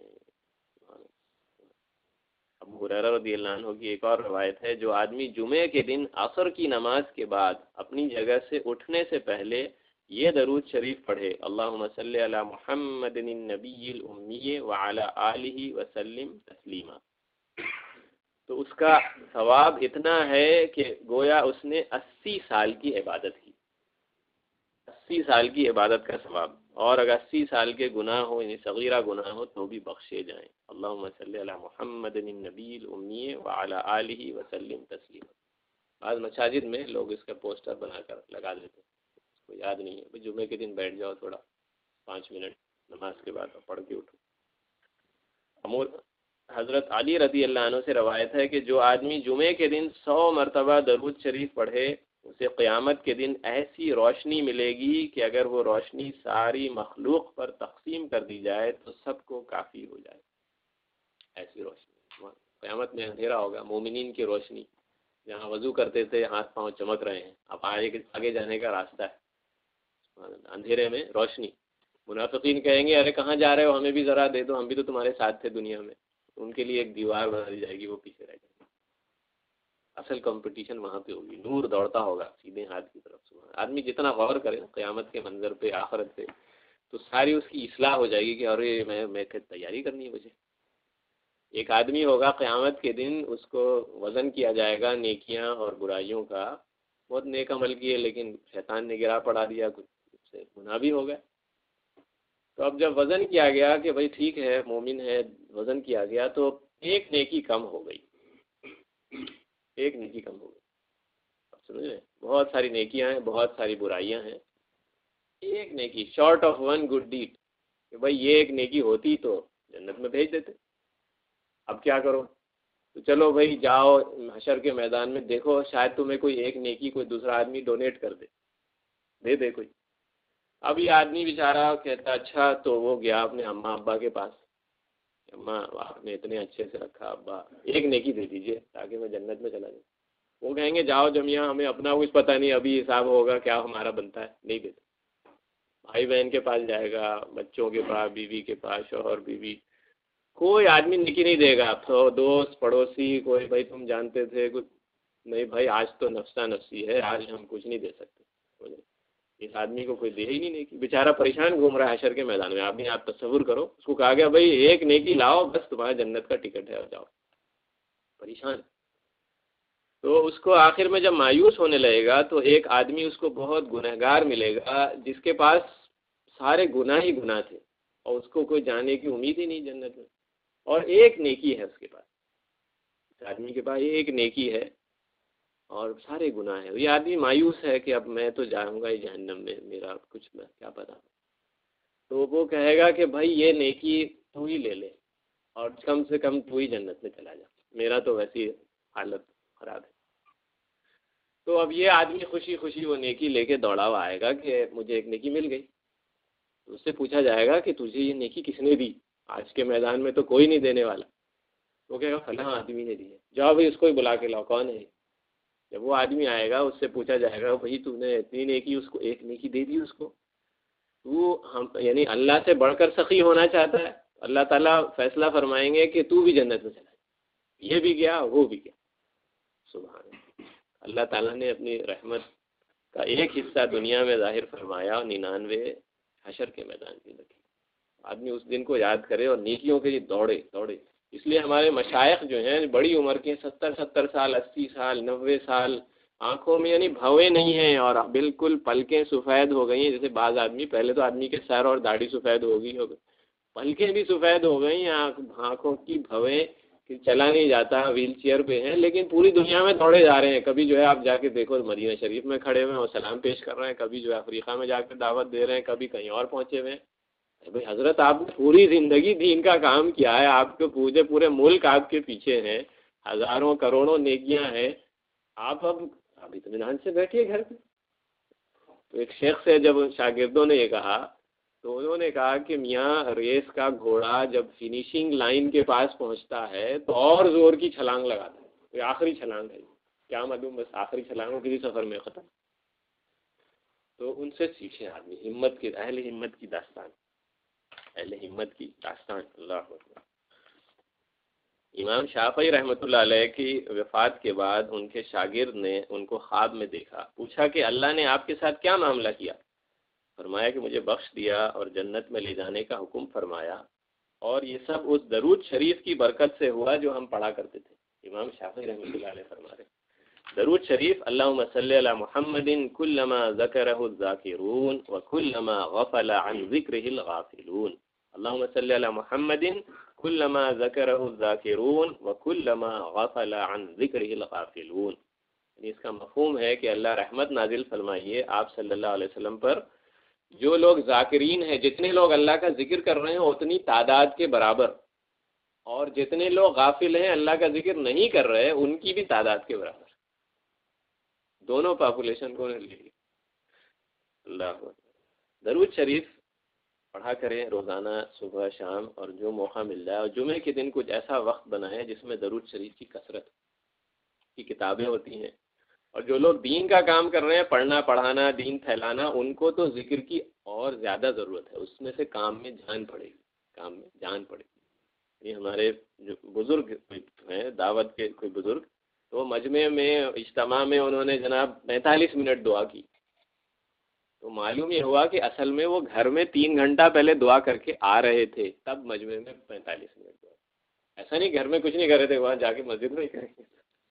ابو ہریرہ رضی اللہ عنہ کی ایک اور روایت ہے، جو آدمی جمعے کے دن عصر کی نماز کے بعد اپنی جگہ سے اٹھنے سے پہلے یہ درود شریف پڑھے، اللہم صلی علی محمد النبی الامی وعلی آلہ وسلم تسلیما، تو اس کا ثواب اتنا ہے کہ گویا اس نے 80 سال کی عبادت کی، 80 سال کی عبادت کا ثواب، اور اگر 80 سال کے گناہ ہو یعنی صغیرہ گناہ ہو تو بھی بخشے جائیں۔ اللہم صلی علی محمد النبی الامی وعلی آلہ وسلم تسلیما۔ بعض مساجد میں لوگ اس کا پوسٹر بنا کر لگا دیتے ہیں، اس کو یاد نہیں ہے، جمعے کے دن بیٹھ جاؤ تھوڑا 5 منٹ نماز کے بعد پڑھ کے اٹھو۔ حضرت علی رضی اللہ عنہ سے روایت ہے کہ جو آدمی جمعے کے دن 100 مرتبہ درود شریف پڑھے اسے قیامت کے دن ایسی روشنی ملے گی کہ اگر وہ روشنی ساری مخلوق پر تقسیم کر دی جائے تو سب کو کافی ہو جائے، ایسی روشنی قیامت میں اندھیرا ہوگا، مومنین کی روشنی، جہاں وضو کرتے تھے ہاتھ پاؤں چمک رہے ہیں، اب آگے جانے کا راستہ ہے، اندھیرے میں روشنی۔ منافقین کہیں گے ارے کہاں جا رہے ہو، ہمیں بھی ذرا دے دو، ہم بھی تو تمہارے ساتھ تھے دنیا میں، ان کے لیے ایک دیوار بنا دی جائے گی، وہ پیچھے رہ جائے گی، اصل کمپٹیشن وہاں پہ ہوگی، نور دوڑتا ہوگا سیدھے ہاتھ کی طرف۔ آدمی جتنا غور کرے قیامت کے منظر پہ، آخرت پہ، تو ساری اس کی اصلاح ہو جائے گی کہ ارے میں تیاری کرنی ہے مجھے۔ ایک آدمی ہوگا قیامت کے دن، اس کو وزن کیا جائے گا نیکیاں اور برائیوں کا، بہت نیک عمل کیے لیکن شیطان نے گرا پڑا دیا، کچھ سے گناہ بھی ہو گئے، تو اب جب وزن کیا گیا کہ بھائی ٹھیک ہے مومن ہے، وزن کیا گیا تو ایک نیکی کم ہو گئی، ایک نیکی کم ہو گئی۔ اب سمجھے، بہت ساری نیکیاں ہیں، بہت ساری برائیاں ہیں، ایک نیکی sort of one good deed, کہ بھائی یہ ایک نیکی ہوتی تو جنت میں بھیج دیتے، اب کیا کرو؟ تو چلو بھائی جاؤ حشر کے میدان میں، دیکھو شاید تمہیں کوئی ایک نیکی کوئی دوسرا آدمی ڈونیٹ کر دے دے کوئی۔ اب یہ آدمی بیچارہ کہتا اچھا، تو وہ گیا اپنے اماں ابا کے پاس، اماں آپ نے اتنے اچھے سے رکھا، ابا ایک نیکی دے دیجئے تاکہ میں جنت میں چلا جاؤں۔ وہ کہیں گے جاؤ جمعہ، ہمیں اپنا کچھ پتہ نہیں، ابھی حساب ہوگا کیا ہمارا بنتا ہے، نہیں دیتے۔ بھائی بہن کے پاس جائے گا، بچوں کے پاس، بیوی کے پاس، شوہر بیوی، کوئی آدمی نیکی نہیں دے گا، تو دوست پڑوسی کوئی بھائی تم جانتے تھے کچھ نہیں، بھائی آج تو نفسا نفسی ہے، آج ہم کچھ نہیں دے سکتے۔ اس آدمی کو کوئی دے ہی نہیں نیکی، بیچارہ پریشان گھوم رہا ہے حشر کے میدان میں۔ آپ تصور کرو، اس کو کہا گیا بھائی ایک نیکی لاؤ بس تمہارا جنت کا ٹکٹ ہے، اور جاؤ، پریشان۔ تو اس کو آخر میں جب مایوس ہونے لگے گا تو ایک آدمی اس کو بہت گنہگار ملے گا جس کے پاس سارے گناہ ہی گناہ تھے، اور اس کو کوئی جانے کی امید ہی نہیں جنت میں، اور ایک نیکی ہے اس کے پاس، اس آدمی کے پاس ایک نیکی ہے، اور سارے گناہ ہیں. یہ آدمی مایوس ہے کہ اب میں تو جاؤں گا ہی جہنم میں، میرا کچھ میں کیا پتا. تو وہ کہے گا کہ بھائی یہ نیکی تو ہی لے لے اور کم سے کم تو ہی جنت میں چلا جا، میرا تو ویسی حالت خراب ہے. تو اب یہ آدمی خوشی خوشی وہ نیکی لے کے دوڑا ہوا آئے گا کہ مجھے ایک نیکی مل گئی. اس سے پوچھا جائے گا کہ تجھے یہ نیکی کس نے دی؟ آج کے میدان میں تو کوئی نہیں دینے والا. وہ کہے گا فلاں آدمی نے دی ہے. جاؤ بھائی اس کو ہی بلا کے لاؤ، کون ہے؟ جب وہ آدمی آئے گا اس سے پوچھا جائے گا بھائی تو نے اتنی نیکی اس کو ایک نیکی دے دی اس کو؟ تو ہم یعنی اللہ سے بڑھ کر سخی ہونا چاہتا ہے. اللہ تعالیٰ فیصلہ فرمائیں گے کہ تو بھی جنت میں چلا جائے. یہ بھی گیا وہ بھی گیا. سبحان اللہ. اللہ تعالیٰ نے اپنی رحمت کا ایک حصہ دنیا میں ظاہر فرمایا اور 99 حشر کے میدان کی رکھی. آدمی اس دن کو یاد کرے اور نیکیوں کے لیے دوڑے. اس لیے ہمارے مشائخ جو ہیں بڑی عمر کے 70 سال 80 سال 90 سال، آنکھوں میں یعنی بھویں نہیں ہیں اور بالکل پلکیں سفید ہو گئی ہیں. جیسے بعض آدمی، پہلے تو آدمی کے سر اور داڑھی سفید ہوگی، پلکیں بھی سفید ہو گئی، آنکھوں کی بھویں کہ چلا نہیں جاتا، ویل چیئر پہ ہیں، لیکن پوری دنیا میں دوڑے جا رہے ہیں. کبھی جو ہے آپ جا کے دیکھو مدینہ شریف میں کھڑے ہوئے ہیں اور سلام پیش کر رہے ہیں، کبھی جو ہے افریقہ میں جا کے دعوت دے رہے ہیں، کبھی کہیں اور پہنچے ہوئے ہیں. بھائی حضرت آپ نے پوری زندگی دین کا کام کیا ہے، آپ کے پورے ملک آپ کے پیچھے ہیں، ہزاروں کروڑوں نیکیاں ہیں، آپ اب اطمینان سے بیٹھیے گھر پہ. تو ایک شیخ سے جب شاگردوں نے یہ کہا تو انہوں نے کہا کہ میاں ریس کا گھوڑا جب فنیشنگ لائن کے پاس پہنچتا ہے تو اور زور کی چھلانگ لگاتا ہے. یہ آخری چھلانگ ہے، کیا معلوم بس آخری چھلانگوں کسی سفر میں ختم. تو ان سے سیکھے آدمی ہمت کی، اہل ہمت کی داستان، اہل ہمت کی داستان. اللہ اکبر. امام شافعی رحمۃ اللہ علیہ کی وفات کے بعد ان کے شاگرد نے ان کو خواب میں دیکھا. پوچھا کہ اللہ نے آپ کے ساتھ کیا معاملہ کیا؟ فرمایا کہ مجھے بخش دیا اور جنت میں لے جانے کا حکم فرمایا، اور یہ سب اس درود شریف کی برکت سے ہوا جو ہم پڑھا کرتے تھے. امام شافعی رحمۃ اللہ علیہ فرما رہے درود شریف اللہم صلی علی محمد کلما ذکرہ الذاکرون وکلما غفل عن ذکرہ الغافلون. اللہم صلی علی محمد کلما ذکرہ الذاکرون وکلما غفل عن ذکرہ الغافلون. یعنی اس کا مفہوم ہے کہ اللہ رحمت نازل فرمائیے آپ صلی اللہ علیہ وسلم پر. جو لوگ ذاکرین ہیں، جتنے لوگ اللہ کا ذکر کر رہے ہیں اتنی تعداد کے برابر، اور جتنے لوگ غافل ہیں اللہ کا ذکر نہیں کر رہے ان کی بھی تعداد کے برابر. دونوں پاپولیشن کو لے لیے. اللہ درود شریف پڑھا کریں روزانہ صبح شام، اور جو موقع مل جائے، اور جمعے کے دن کچھ ایسا وقت بنائیں جس میں درود شریف کی کثرت کی کتابیں ہوتی ہیں. اور جو لوگ دین کا کام کر رہے ہیں، پڑھنا پڑھانا دین پھیلانا، ان کو تو ذکر کی اور زیادہ ضرورت ہے. اس میں سے کام میں جان پڑے گی. یہ ہمارے جو بزرگ ہیں دعوت کے کوئی بزرگ، تو مجمع میں اجتماع میں انہوں نے جناب 45 منٹ دعا کی. تو معلوم یہ ہوا کہ اصل میں وہ گھر میں 3 گھنٹہ پہلے دعا کر کے آ رہے تھے، تب مجمع میں 45 منٹ دعا. ایسا نہیں گھر میں کچھ نہیں کر رہے تھے، وہاں جا کے مسجد میں ہی کریں گے.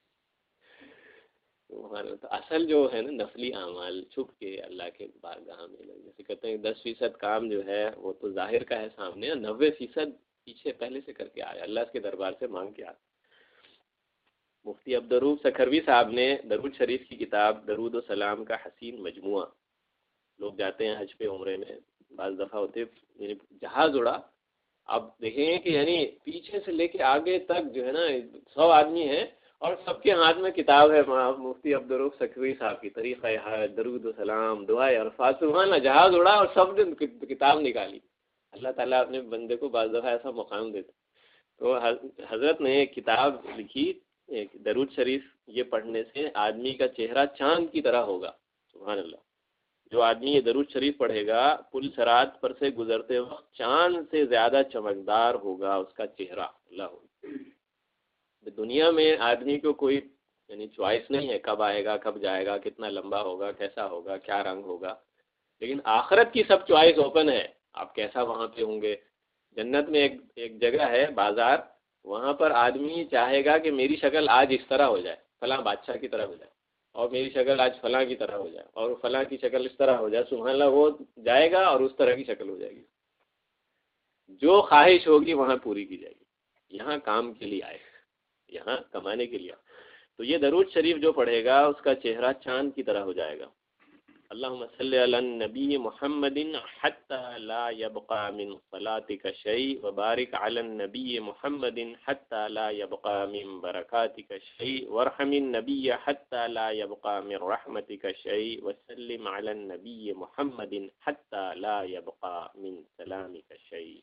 تو اصل جو ہے نا نفلی اعمال چھپ کے اللہ کے بارگاہ میں، جیسے کہتے ہیں 10% کام جو ہے وہ تو ظاہر کا ہے سامنے، 90% پیچھے پہلے سے کر کے آئے، اللہ کے دربار سے مانگ کے آئے. مفتی عبدالروف سکھروی صاحب نے درود شریف کی کتاب درود و سلام کا حسین مجموعہ، لوگ جاتے ہیں حج پہ عمرے میں، بعض دفعہ ہوتے یعنی جہاز اڑا، آپ دیکھیں کہ یعنی پیچھے سے لے کے آگے تک جو ہے نا 100 آدمی ہیں اور سب کے ہاتھ میں کتاب ہے مفتی عبدالروف سکھروی صاحب کی طریقہ حج، درود و سلام، دعائے الفاظ. سبحان اللہ، جہاز اڑا اور سب نے کتاب نکالی. اللہ تعالیٰ اپنے بندے کو بعض دفعہ ایسا مقام دیتا. تو حضرت نے ایک کتاب لکھی درود شریف، یہ پڑھنے سے آدمی کا چہرہ چاند کی طرح ہوگا. سبحان اللہ. جو آدمی یہ درود شریف پڑھے گا پل صراط پر سے گزرتے وقت چاند سے زیادہ چمکدار ہوگا اس کا چہرہ. اللہ. دنیا میں آدمی کو کوئی یعنی چوائس نہیں ہے کب آئے گا کب جائے گا، کتنا لمبا ہوگا، کیسا ہوگا، کیا رنگ ہوگا، لیکن آخرت کی سب چوائس اوپن ہے. آپ کیسا وہاں پہ ہوں گے. جنت میں ایک جگہ ہے بازار، وہاں پر آدمی چاہے گا کہ میری شکل آج اس طرح ہو جائے، فلاں بادشاہ کی طرح ہو جائے، اور میری شکل آج فلاں کی طرح ہو جائے، اور فلاں کی شکل اس طرح ہو جائے. سبحان اللہ، وہ جائے گا اور اس طرح کی شکل ہو جائے گی. جو خواہش ہوگی وہاں پوری کی جائے گی. یہاں کام کے لیے آئے، یہاں کمانے کے لیے. تو یہ درود شریف جو پڑھے گا اس کا چہرہ چاند کی طرح ہو جائے گا. اللہم صلی علی النبی محمد حتی لا یبقى من صلاتک شیء وبارک علی النبی محمد حتی لا یبقى من برکاتک شیء وارحم النبی حتی لا یبقى من رحمتک شیء وسلم علی النبی محمد حتی لا یبقى من سلامک شیء.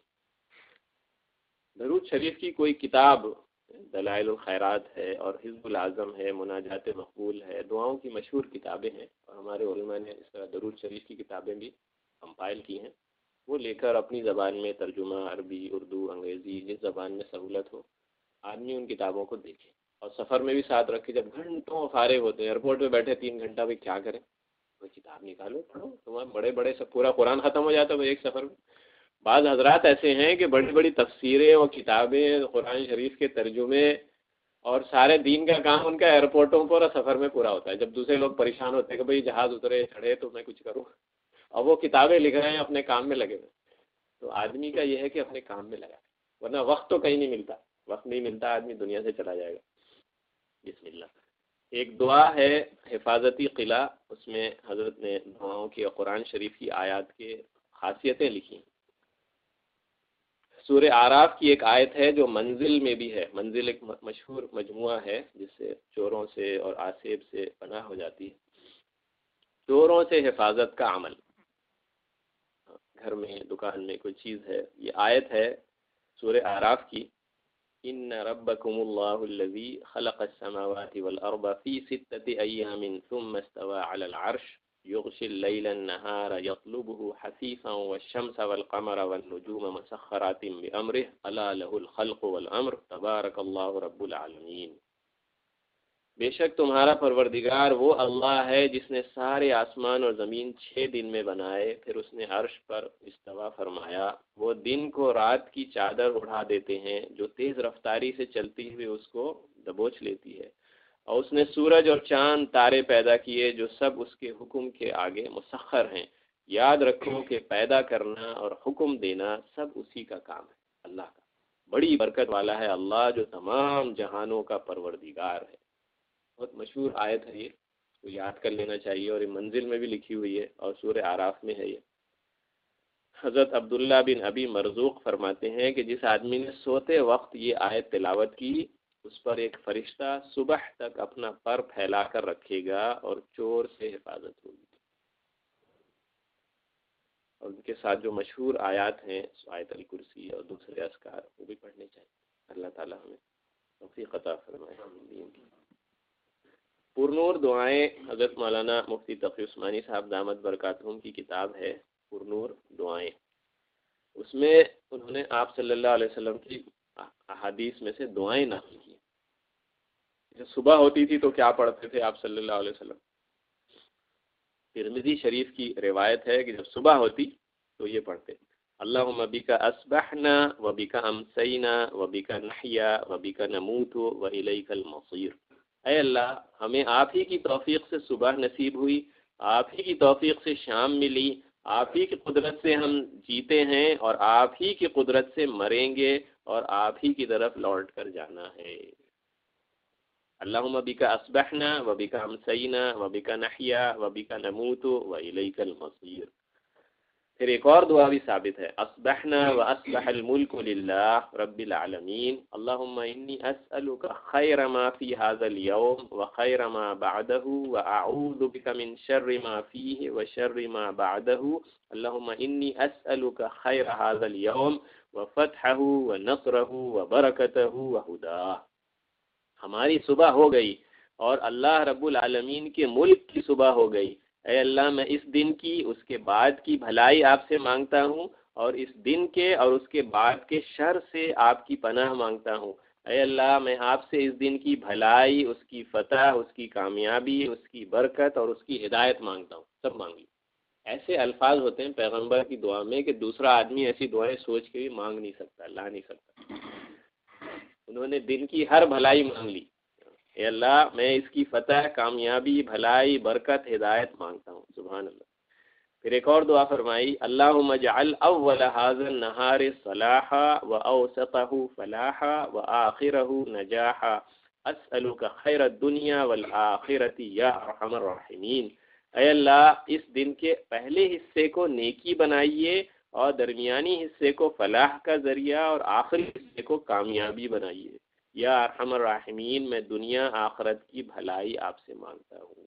درود شریف کی کوئی کتاب دلائل الخیرات ہے اور حزب العظم ہے، مناجات مقبول ہے، دعاؤں کی مشہور کتابیں ہیں، اور ہمارے علماء نے اس طرح درود شریف کی کتابیں بھی کمپائل کی ہیں. وہ لے کر اپنی زبان میں ترجمہ عربی، اردو، انگریزی، جس زبان میں سہولت ہو آدمی ان کتابوں کو دیکھے اور سفر میں بھی ساتھ رکھے. جب گھنٹوں فارغ ہوتے ہیں ایئرپورٹ پہ بیٹھے 3 گھنٹہ بھی کیا کریں، کوئی کتاب نکالو پڑھو. تمہارے بڑے بڑے سب پورا قرآن ختم ہو جاتا ہے ایک سفر میں. بعض حضرات ایسے ہیں کہ بڑی بڑی تفسیریں اور کتابیں، قرآن شریف کے ترجمے اور سارے دین کا کام ان کا ایئرپورٹوں پر اور سفر میں پورا ہوتا ہے. جب دوسرے لوگ پریشان ہوتے ہیں کہ بھئی جہاز اترے چڑھے تو میں کچھ کروں، اور وہ کتابیں لکھ رہے ہیں اپنے کام میں لگے ہوئے. تو آدمی کا یہ ہے کہ اپنے کام میں لگا، ورنہ وقت تو کہیں نہیں ملتا. وقت نہیں ملتا، آدمی دنیا سے چلا جائے گا. بسم اللہ. ایک دعا ہے حفاظتی قلعہ، اس میں حضرت نے دعاؤں کی اور قرآن شریف کی آیات کے خاصیتیں لکھی. سورہ اعراف کی ایک آیت ہے جو منزل میں بھی ہے. منزل ایک مشہور مجموعہ ہے جس سے چوروں سے اور آسیب سے پناہ ہو جاتی ہے. چوروں سے حفاظت کا عمل، گھر میں دکان میں کوئی چیز ہے. یہ آیت ہے سورہ اعراف کی. ان ربکم اللہ الذی خلق السماوات والارض فی 6 ایام ثم استوى علی العرش یغشی اللیل النہار یطلبه حثیثا والشمس والقمر والنجوم مسخرات بامرہ الا له الخلق والامر تبارک اللہ رب العالمین. بے شک تمہارا پروردگار وہ اللہ ہے جس نے سارے آسمان اور زمین 6 دن میں بنائے، پھر اس نے عرش پر استوا فرمایا. وہ دن کو رات کی چادر اڑا دیتے ہیں جو تیز رفتاری سے چلتی ہوئی اس کو دبوچ لیتی ہے، اور اس نے سورج اور چاند تارے پیدا کیے جو سب اس کے حکم کے آگے مسخر ہیں. یاد رکھو کہ پیدا کرنا اور حکم دینا سب اسی کا کام ہے، اللہ کا. بڑی برکت والا ہے اللہ جو تمام جہانوں کا پروردگار ہے. بہت مشہور آیت ہے، یہ تو یاد کر لینا چاہیے، اور یہ منزل میں بھی لکھی ہوئی ہے اور سورہ اعراف میں ہے. یہ حضرت عبداللہ بن ابی مرزوق فرماتے ہیں کہ جس آدمی نے سوتے وقت یہ آیت تلاوت کی اس پر ایک فرشتہ صبح تک اپنا پر پھیلا کر رکھے گا اور چور سے حفاظت ہوگی. اور ان کے ساتھ جو مشہور آیات ہیں آیت الکرسی اور دوسرے اذکار وہ بھی پڑھنے چاہیے. اللہ تعالیٰ ہمیں توفیق عطا فرمائے. پرنور دعائیں حضرت مولانا مفتی تقی عثمانی صاحب دامت برکاتہم کی کتاب ہے پرنور دعائیں. اس میں انہوں نے آپ صلی اللہ علیہ وسلم کی احادیث میں سے دعائیں نقل کی. جب صبح ہوتی تھی تو کیا پڑھتے تھے آپ صلی اللہ علیہ وسلم؟ ترمذی شریف کی روایت ہے کہ جب صبح ہوتی تو یہ پڑھتے: اللہم بک اصبحنا وبک امسینا وبک نحیا وبک نموت والیک المصیر. اے اللہ، ہمیں آپ ہی کی توفیق سے صبح نصیب ہوئی، آپ ہی کی توفیق سے شام ملی، آپ ہی کی قدرت سے ہم جیتے ہیں اور آپ ہی کی قدرت سے مریں گے اور آپ ہی کی طرف لوٹ کر جانا ہے. اللہم بک اصبحنا وبک امسینا وبک نحیا وبک نموت والیک المصیر. پھر ایک اور دعا بھی ثابت ہے: اصبحنا واصبح الملک للہ رب العالمین. اللہم انی اسألک خیر ما فی هذا اليوم وخیر ما بعدہ واعوذ بک من شر ما فیہ وشر ما بعدہ. اللہم انی اسألک خیر هذا اليوم وفتحہ ونصرہ وبرکتہ وہداہ. ہماری صبح ہو گئی اور اللہ رب العالمین کے ملک کی صبح ہو گئی. اے اللہ، میں اس دن کی، اس کے بعد کی بھلائی آپ سے مانگتا ہوں، اور اس دن کے اور اس کے بعد کے شر سے آپ کی پناہ مانگتا ہوں. اے اللہ، میں آپ سے اس دن کی بھلائی، اس کی فتح، اس کی کامیابی، اس کی برکت اور اس کی ہدایت مانگتا ہوں. سب مانگ لی. ایسے الفاظ ہوتے ہیں پیغمبر کی دعا میں کہ دوسرا آدمی ایسی دعائیں سوچ کے بھی مانگ نہیں سکتا، لا نہیں سکتا. انہوں نے دن کی ہر بھلائی مانگ لی. اے اللہ، میں اس کی فتح، کامیابی، بھلائی، برکت، ہدایت مانگتا ہوں. سبحان اللہ. پھر ایک اور دعا فرمائی: اللہم اجعل اول هذا النہار صلاحا واوسطہ فلاحا وآخرہ نجاحا اسألک خیر الدنیا والآخرۃ یا ارحم الراحمین، اے اللہ اس دن کے پہلے حصے کو نیکی بنائیے اور درمیانی حصے کو فلاح کا ذریعہ اور آخری حصے کو کامیابی بنائیے، یا ارحم الراحمین میں دنیا آخرت کی بھلائی آپ سے مانگتا ہوں۔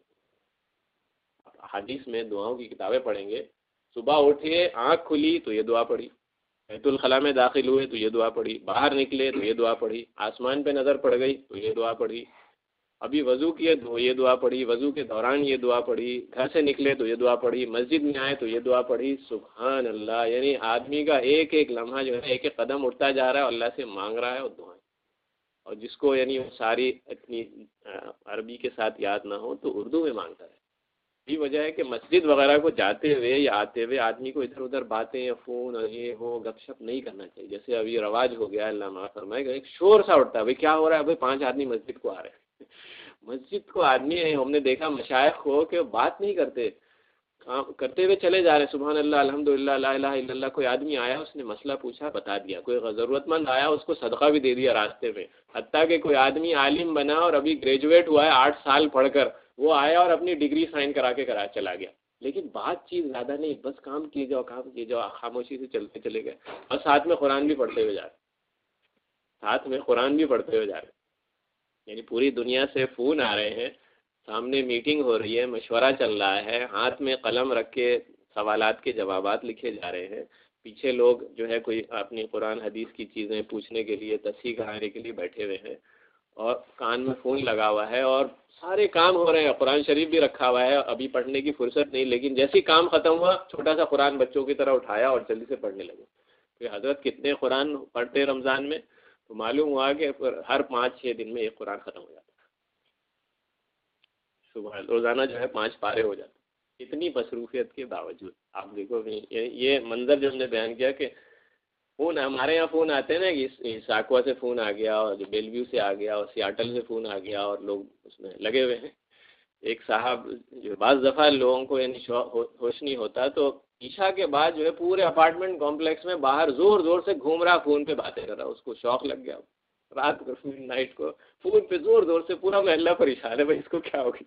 حدیث میں دعاؤں کی کتابیں پڑھیں گے، صبح اٹھے آنکھ کھلی تو یہ دعا پڑھی، بیت الخلاء میں داخل ہوئے تو یہ دعا پڑھی، باہر نکلے تو یہ دعا پڑھی، آسمان پہ نظر پڑ گئی تو یہ دعا پڑھی، ابھی وضو کیے تو یہ دعا پڑھی، وضو کے دوران یہ دعا پڑھی، گھر سے نکلے تو یہ دعا پڑھی، مسجد میں آئے تو یہ دعا پڑھی۔ سبحان اللہ، یعنی آدمی کا ایک ایک لمحہ جو ہے ایک ایک قدم اٹھتا جا رہا ہے اور اللہ سے مانگ رہا ہے اور دعائیں، اور جس کو یعنی وہ ساری اتنی عربی کے ساتھ یاد نہ ہو تو اردو میں مانگتا ہے۔ یہی وجہ ہے کہ مسجد وغیرہ کو جاتے ہوئے یا آتے ہوئے آدمی کو ادھر ادھر باتیں یا فون اور یہ وہ گپ شپ نہیں کرنا چاہیے، جیسے ابھی رواج ہو گیا، اللہ معاف فرمائے گا، ایک شور سا اٹھتا ہے، بھائی کیا ہو رہا ہے، بھائی 5 آدمی مسجد کو آ رہے ہیں۔ مسجد کو آدمی ہم نے دیکھا مشائخ کو کہ بات نہیں کرتے، کرتے ہوئے چلے جا رہے ہیں، سبحان اللہ الحمدللہ لا الہ الا اللہ۔ کوئی آدمی آیا اس نے مسئلہ پوچھا بتا دیا، کوئی ضرورت مند آیا اس کو صدقہ بھی دے دیا راستے میں، حتیٰ کہ کوئی آدمی عالم بنا اور ابھی گریجویٹ ہوا ہے 8 سال پڑھ کر، وہ آیا اور اپنی ڈگری سائن کرا کے چلا گیا، لیکن بات چیز زیادہ نہیں، بس کام کیے جاؤ کام کیے جاؤ، خاموشی سے چلتے چلے گئے، اور ساتھ میں قرآن بھی پڑھتے ہوئے جا رہے، ساتھ میں قرآن بھی پڑھتے ہوئے جا رہے، یعنی پوری دنیا سے فون آ رہے ہیں، سامنے میٹنگ ہو رہی ہے، مشورہ چل رہا ہے، ہاتھ میں قلم رکھ کے سوالات کے جوابات لکھے جا رہے ہیں، پیچھے لوگ جو ہے کوئی اپنی قرآن حدیث کی چیزیں پوچھنے کے لیے تصحیح کرانے کے لیے بیٹھے ہوئے ہیں، اور کان میں فون لگا ہوا ہے، اور سارے کام ہو رہے ہیں، قرآن شریف بھی رکھا ہوا ہے، ابھی پڑھنے کی فرصت نہیں، لیکن جیسے ہی کام ختم ہوا چھوٹا سا قرآن بچوں کی طرح اٹھایا اور جلدی سے پڑھنے لگے۔ کہ حضرت کتنے قرآن پڑھتے رمضان میں، تو معلوم ہوا کہ ہر 5-6 دن میں ایک قرآن ختم ہو جاتا ہے، صبح روزانہ جو ہے 5 پارے ہو جاتے ہیں، اتنی مصروفیت کے باوجود۔ آپ دیکھو یہ منظر جو ہم نے بیان کیا کہ فون، ہمارے یہاں فون آتے ہیں نا، کہ ساکوا سے فون آ گیا اور بیل ویو سے آ گیا اور سیاٹل سے فون آ گیا، اور لوگ اس میں لگے ہوئے ہیں۔ ایک صاحب جو بعض دفعہ لوگوں کو یعنی ہوش نہیں ہوتا، تو عشاء کے بعد جو ہے پورے اپارٹمنٹ کمپلیکس میں باہر زور زور سے گھوم رہا، فون پہ باتیں کر رہا، اس کو شوق لگ گیا، رات کو نائٹ کو فون پہ زور زور سے، پورا محلہ پریشان ہے، بھائی اس کو کیا ہوگی۔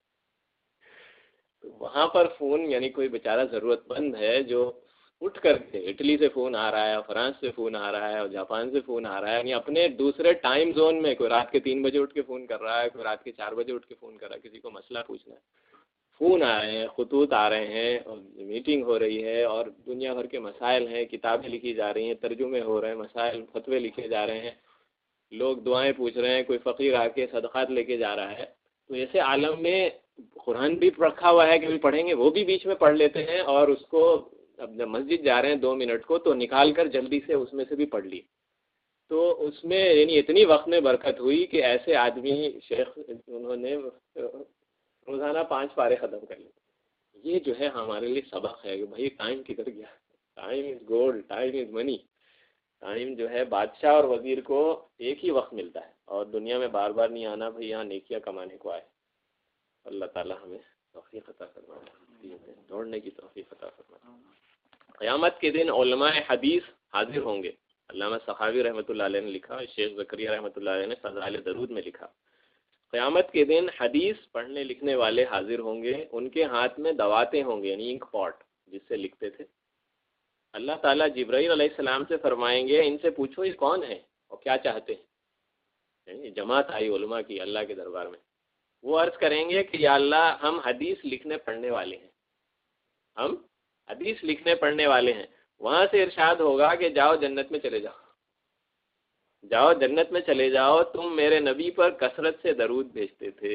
تو وہاں پر فون یعنی کوئی بیچارہ ضرورت مند ہے جو اٹھ کر کے، اٹلی سے فون آ رہا ہے، فرانس سے فون آ رہا ہے، اور جاپان سے فون آ رہا ہے، یعنی اپنے دوسرے ٹائم زون میں، کوئی رات کے 3 بجے اٹھ کے فون کر رہا ہے، کوئی رات کے 4 بجے اٹھ کے فون کر رہا ہے، کسی کو مسئلہ پوچھنا ہے، فون آ رہے ہیں، خطوط آ رہے ہیں، اور میٹنگ ہو رہی ہے، اور دنیا بھر کے مسائل ہیں، کتابیں لکھی جا رہی ہیں، ترجمے ہو رہے ہیں، مسائل فتوے لکھے جا رہے ہیں، لوگ دعائیں پوچھ رہے ہیں، کوئی فقیر آ کے صدقات لے کے جا رہا ہے۔ تو ایسے عالم میں قرآن بھی رکھا ہوا ہے کہ بھی پڑھیں گے، وہ بھی بیچ میں پڑھ لیتے ہیں، اور اس کو اب جب مسجد جا رہے ہیں 2 منٹ کو تو نکال کر جلدی سے اس میں سے بھی پڑھ لی، تو اس میں یعنی اتنی وقت میں برکت ہوئی کہ ایسے آدمی شیخ انہوں نے روزانہ 5 پارے ختم کر لیے۔ یہ جو ہے ہمارے لیے سبق ہے کہ بھائی ٹائم کدھر گیا، time is gold, time is money. Time جو ہے بادشاہ اور وزیر کو ایک ہی وقت ملتا ہے، اور دنیا میں بار بار نہیں آنا، بھائی یہاں نیکیاں کمانے کو آئے۔ اللہ تعالی ہمیں توفیق عطا فرمائے، دوڑنے کی توفیق عطا فرمائے۔ قیامت کے دن علماء حدیث حاضر ہوں گے۔ علامہ سخاوی رحمۃ اللہ علیہ نے لکھا، شیخ زکریا رحمۃ اللہ علیہ نے فضائل درود میں لکھا، قیامت کے دن حدیث پڑھنے لکھنے والے حاضر ہوں گے، ان کے ہاتھ میں دواتیں ہوں گے، یعنی انک پاٹ جس سے لکھتے تھے۔ اللہ تعالیٰ جبرائیل علیہ السلام سے فرمائیں گے ان سے پوچھو یہ کون ہے اور کیا چاہتے ہیں۔ یعنی جماعت آئی علماء کی اللہ کے دربار میں، وہ عرض کریں گے کہ یا اللہ ہم حدیث لکھنے پڑھنے والے ہیں، ہم حدیث لکھنے پڑھنے والے ہیں۔ وہاں سے ارشاد ہوگا کہ جاؤ جنت میں چلے جاؤ، جاؤ جنت میں چلے جاؤ، تم میرے نبی پر کثرت سے درود بھیجتے تھے۔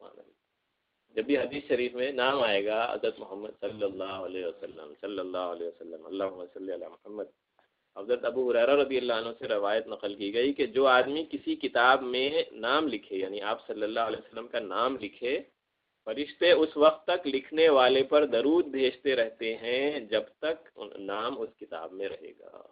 جب بھی حدیث شریف میں نام آئے گا حضرت محمد صلی اللہ علیہ وسلم، صلی اللہ علیہ وسلم، اللہم صلی علی محمد، حضرت ابو ہریرہ رضی اللہ عنہ سے روایت نقل کی گئی کہ جو آدمی کسی کتاب میں نام لکھے، یعنی آپ صلی اللہ علیہ وسلم کا نام لکھے، فرشتے اس وقت تک لکھنے والے پر درود بھیجتے رہتے ہیں جب تک نام اس کتاب میں رہے گا۔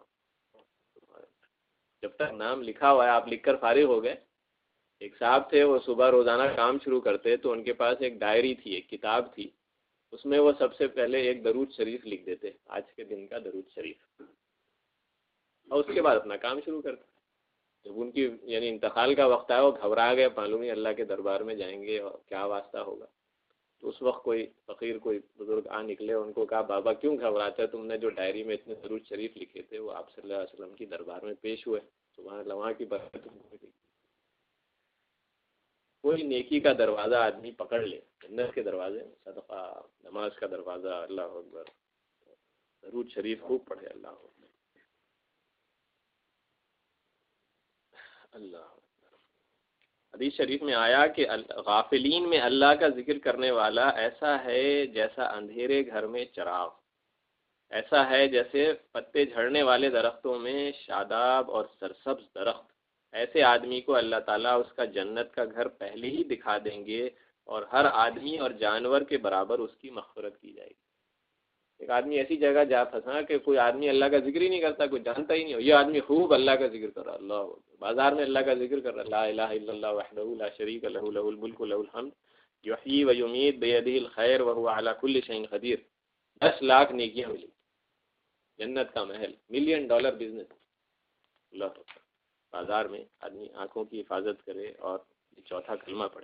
جب تک نام لکھا ہوا ہے، آپ لکھ کر فارغ ہو گئے۔ ایک صاحب تھے، وہ صبح روزانہ کام شروع کرتے تو ان کے پاس ایک ڈائری تھی، ایک کتاب تھی، اس میں وہ سب سے پہلے ایک درود شریف لکھ دیتے، آج کے دن کا درود شریف، اور اس کے بعد اپنا کام شروع کرتے۔ جب ان کی یعنی انتقال کا وقت آیا وہ گھبرا گئے، معلوم ہی اللہ کے دربار میں جائیں گے اور کیا واسطہ ہوگا. تو اس وقت کوئی فقیر کوئی بزرگ نکلے، ان کو کہا بابا کیوں گھبراتے، تم نے جو ڈائری میں اتنے درود شریف لکھے تھے وہ آپ صلی اللہ علیہ وسلم کی دربار میں پیش ہوئے، سبحان اللہ، وہاں کی برکت ہوئی. کوئی نیکی کا دروازہ آدمی پکڑ لے، جنت کے دروازے، صدقہ، نماز کا دروازہ، اللہ اکبر، درود شریف خوب پڑھے، اللہ اکبر، اللہ اکبر. حدیث شریف میں آیا کہ غافلین میں اللہ کا ذکر کرنے والا ایسا ہے جیسا اندھیرے گھر میں چراغ، ایسا ہے جیسے پتے جھڑنے والے درختوں میں شاداب اور سرسبز درخت. ایسے آدمی کو اللہ تعالیٰ اس کا جنت کا گھر پہلے ہی دکھا دیں گے اور ہر آدمی اور جانور کے برابر اس کی مغفرت کی جائے گی. ایک آدمی ایسی جگہ جا پھنسا کہ کوئی آدمی اللہ کا ذکر ہی نہیں کرتا، کوئی جانتا ہی نہیں ہو، یہ آدمی خوب اللہ کا ذکر کر رہا، اللہ بازار میں اللہ کا ذکر کر رہا، لا الہ الا اللہ وحدہ لا شریک لہ لہ الملک ولہ الحمد یحیی و یمیت بیدہ الخیر وہو علی کل شیء قدیر. 10 لاکھ نیکیاں ملی، جنت کا محل، $1,000,000 بزنس. اللہ اکبر. بازار میں آدمی آنکھوں کی حفاظت کرے اور چوتھا کلمہ پڑھے.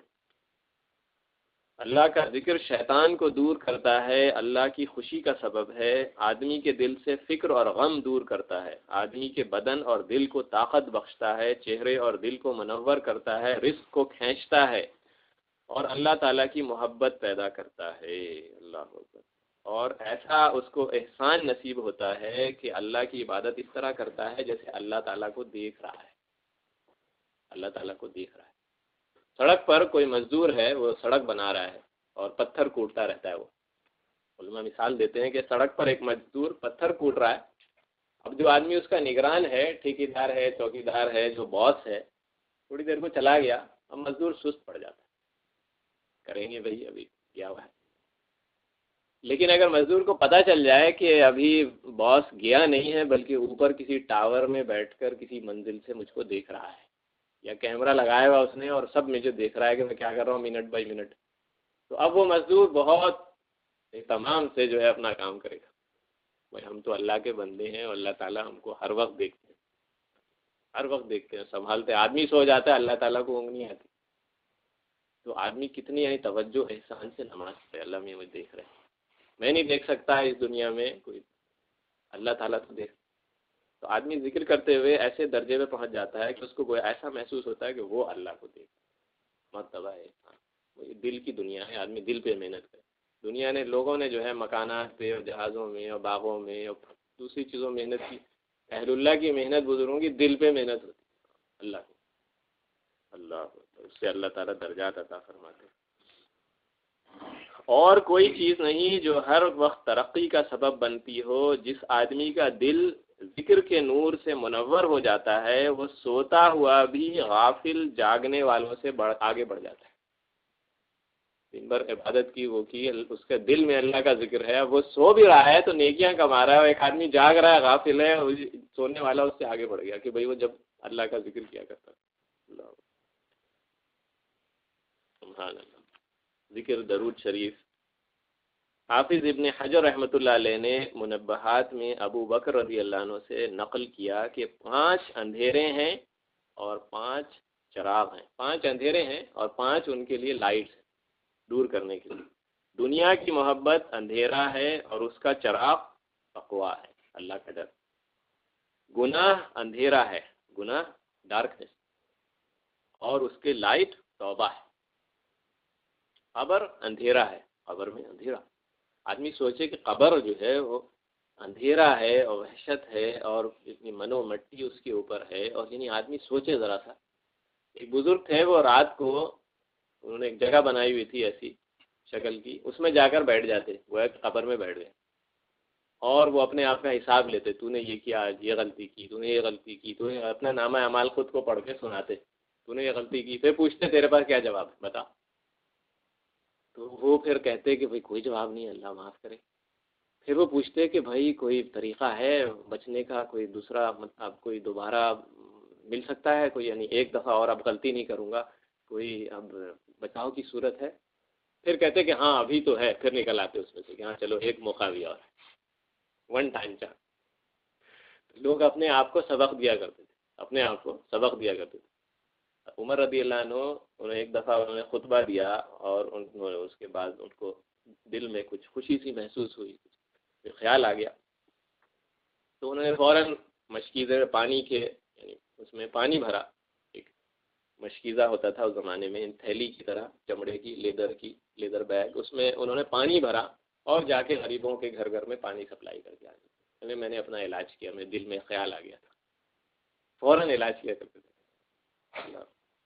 اللہ کا ذکر شیطان کو دور کرتا ہے، اللہ کی خوشی کا سبب ہے، آدمی کے دل سے فکر اور غم دور کرتا ہے، آدمی کے بدن اور دل کو طاقت بخشتا ہے، چہرے اور دل کو منور کرتا ہے، رزق کو کھینچتا ہے اور اللہ تعالیٰ کی محبت پیدا کرتا ہے. اللہ اکبر. اور ایسا اس کو احسان نصیب ہوتا ہے کہ اللہ کی عبادت اس طرح کرتا ہے جیسے اللہ تعالیٰ کو دیکھ رہا ہے، اللہ تعالیٰ کو دیکھ رہا ہے. سڑک پر کوئی مزدور ہے، وہ سڑک بنا رہا ہے اور پتھر کوٹتا رہتا ہے. وہ علماء مثال دیتے ہیں کہ سڑک پر ایک مزدور پتھر کوٹ رہا ہے. اب جو آدمی اس کا نگران ہے، ٹھیکیدار ہے، چوکیدار ہے، جو باس ہے، تھوڑی دیر کو چلا گیا، اب مزدور سست پڑ جاتا ہے، کریں گے بھائی ابھی کیا ہوا ہے. لیکن اگر مزدور کو پتہ چل جائے کہ ابھی باس گیا نہیں ہے بلکہ اوپر کسی ٹاور میں بیٹھ کر کسی منزل سے مجھ کو دیکھ رہا ہے، یا کیمرہ لگایا ہوا اس نے اور سب مجھے دیکھ رہا ہے کہ میں کیا کر رہا ہوں منٹ بائی منٹ، تو اب وہ مزدور بہت اہتمام سے جو ہے اپنا کام کرے گا. بھائی ہم تو اللہ کے بندے ہیں اور اللہ تعالیٰ ہم کو ہر وقت دیکھتے ہیں، ہر وقت دیکھتے ہیں، سنبھالتے ہیں. آدمی سو جاتا ہے، اللہ تعالیٰ کو اونگ نہیں آتی. تو آدمی کتنی یعنی توجہ احسان سے نماز پڑھے، اللہ میں مجھے دیکھ رہے ہیں، میں نہیں دیکھ سکتا اس دنیا میں کوئی، اللہ تعالیٰ تو دیکھ. تو آدمی ذکر کرتے ہوئے ایسے درجے پہ پہنچ جاتا ہے کہ اس کو ایسا محسوس ہوتا ہے کہ وہ اللہ کو دیکھ. مرتبہ ہے دل کی دنیا ہے، آدمی دل پہ محنت کرے. دنیا نے، لوگوں نے جو ہے مکانات پہ اور جہازوں میں اور باغوں میں اور دوسری چیزوں میں محنت کی. اہل اللہ کی محنت، بزرگوں کی دل پہ محنت ہوتی ہے اللہ کو. اللہ اس سے اللہ تعالیٰ درجات عطا فرماتے. اور کوئی چیز نہیں جو ہر وقت ترقی کا سبب بنتی ہو. جس آدمی کا دل ذکر کے نور سے منور ہو جاتا ہے وہ سوتا ہوا بھی غافل جاگنے والوں سے آگے بڑھ جاتا ہے. دن بھر عبادت کی وہ کی، اس کے دل میں اللہ کا ذکر ہے، وہ سو بھی رہا ہے تو نیکیاں کما رہا ہے. ایک آدمی جاگ رہا ہے، غافل ہے، سونے والا اس سے آگے بڑھ گیا کہ بھئی وہ جب اللہ کا ذکر کیا کرتا ہے. سبحان اللہ. ذکر، درود شریف. حافظ ابن حجر رحمۃ اللہ علیہ نے منبہات میں ابو بکر رضی اللہ عنہ سے نقل کیا کہ 5 اندھیرے ہیں اور 5 چراغ ہیں. 5 اندھیرے ہیں اور 5 ان کے لیے لائٹس ہیں دور کرنے کے لیے. دنیا کی محبت اندھیرا ہے اور اس کا چراغ تقویٰ ہے، اللہ کا ڈر. گناہ اندھیرا ہے، گناہ ڈارکنس، اور اس کے لائٹ توبہ ہے. قبر اندھیرا ہے، قبر میں اندھیرا. آدمی سوچے کہ قبر جو ہے وہ اندھیرا ہے اور وحشت ہے اور اتنی منو مٹی اس کے اوپر ہے. اور یعنی آدمی سوچے ذرا سا. ایک بزرگ تھے، وہ رات کو انہوں نے ایک جگہ بنائی ہوئی تھی ایسی شکل کی، اس میں جا کر بیٹھ جاتے، وہ ایک قبر میں بیٹھ گئے اور وہ اپنے آپ کا حساب لیتے. تو نے یہ کیا، یہ غلطی کی، تو نے یہ غلطی کی، تو نے اپنا نامہ اعمال خود کو پڑھ کے سناتے، تو نے یہ غلطی کی. پھر پوچھتے تیرے پاس کیا جواب ہے بتا. تو وہ پھر کہتے کہ بھائی کوئی جواب نہیں، اللہ معاف کرے. پھر وہ پوچھتے کہ بھائی کوئی طریقہ ہے بچنے کا، کوئی دوسرا، مطلب کوئی دوبارہ مل سکتا ہے کوئی، یعنی ایک دفعہ اور اب غلطی نہیں کروں گا، کوئی اب بچاؤ کی صورت ہے. پھر کہتے کہ ہاں ابھی تو ہے. پھر نکل آتے اس میں سے کہ ہاں چلو ایک موقع بھی اور، ون ٹائم چانس. لوگ اپنے آپ کو سبق دیا کرتے تھے. اپنے آپ کو سبق دیا کرتے تھے۔ عمر رضی اللہ عنہ انہیں ایک دفعہ انہوں نے خطبہ دیا اور انہوں نے اس کے بعد ان کو دل میں کچھ خوشی سی محسوس ہوئی، پھر خیال آ گیا، تو انہوں نے فوراً مشکیزے میں پانی کے یعنی اس میں پانی بھرا، ایک مشکیزہ ہوتا تھا اس زمانے میں، تھیلی کی طرح چمڑے کی لیدر بیگ، اس میں انہوں نے پانی بھرا اور جا کے غریبوں کے گھر گھر میں پانی سپلائی کر کے آ گیا۔ میں نے اپنا علاج کیا، میرے دل میں خیال آ گیا تھا، فوراً علاج کیا کرتے تھے۔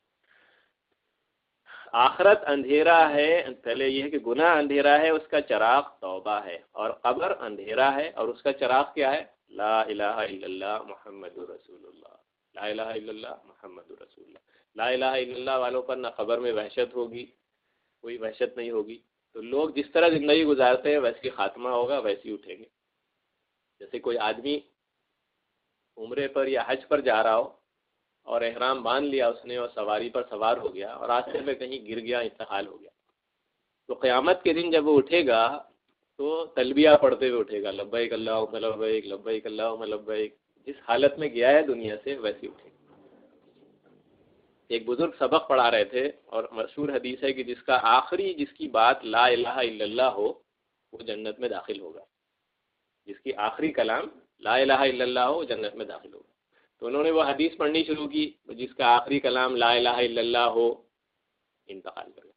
آخرت اندھیرا ہے، پہلے یہ ہے کہ گناہ اندھیرا ہے، اس کا چراغ توبہ ہے، اور قبر اندھیرا ہے اور اس کا چراغ کیا ہے؟ لا الہ الا اللہ محمد رسول اللہ، لا الہ الا اللہ محمد رسول اللہ۔ لا الہ الا اللہ والوں پر نہ قبر میں وحشت ہوگی، کوئی وحشت نہیں ہوگی، تو لوگ جس طرح زندگی گزارتے ہیں ویسی خاتمہ ہوگا، ویسی اٹھیں گے۔ جیسے کوئی آدمی عمرے پر یا حج پر جا رہا ہو اور احرام باندھ لیا اس نے اور سواری پر سوار ہو گیا اور راستے میں کہیں گر گیا، انتقال ہو گیا، تو قیامت کے دن جب وہ اٹھے گا تو تلبیہ پڑھتے ہوئے اٹھے گا، لبیک اللہم لبیک لبیک اللہم لبیک، جس حالت میں گیا ہے دنیا سے ویسی اٹھے گا۔ ایک بزرگ سبق پڑھا رہے تھے اور مشہور حدیث ہے کہ جس کی بات لا الہ الا اللہ ہو وہ جنت میں داخل ہوگا، جس کی آخری کلام لا الہ الا اللہ ہو وہ جنت میں داخل ہوگا۔ تو انہوں نے وہ حدیث پڑھنی شروع کی، جس کا آخری کلام لا الہ الا اللہ ہو، انتقال کر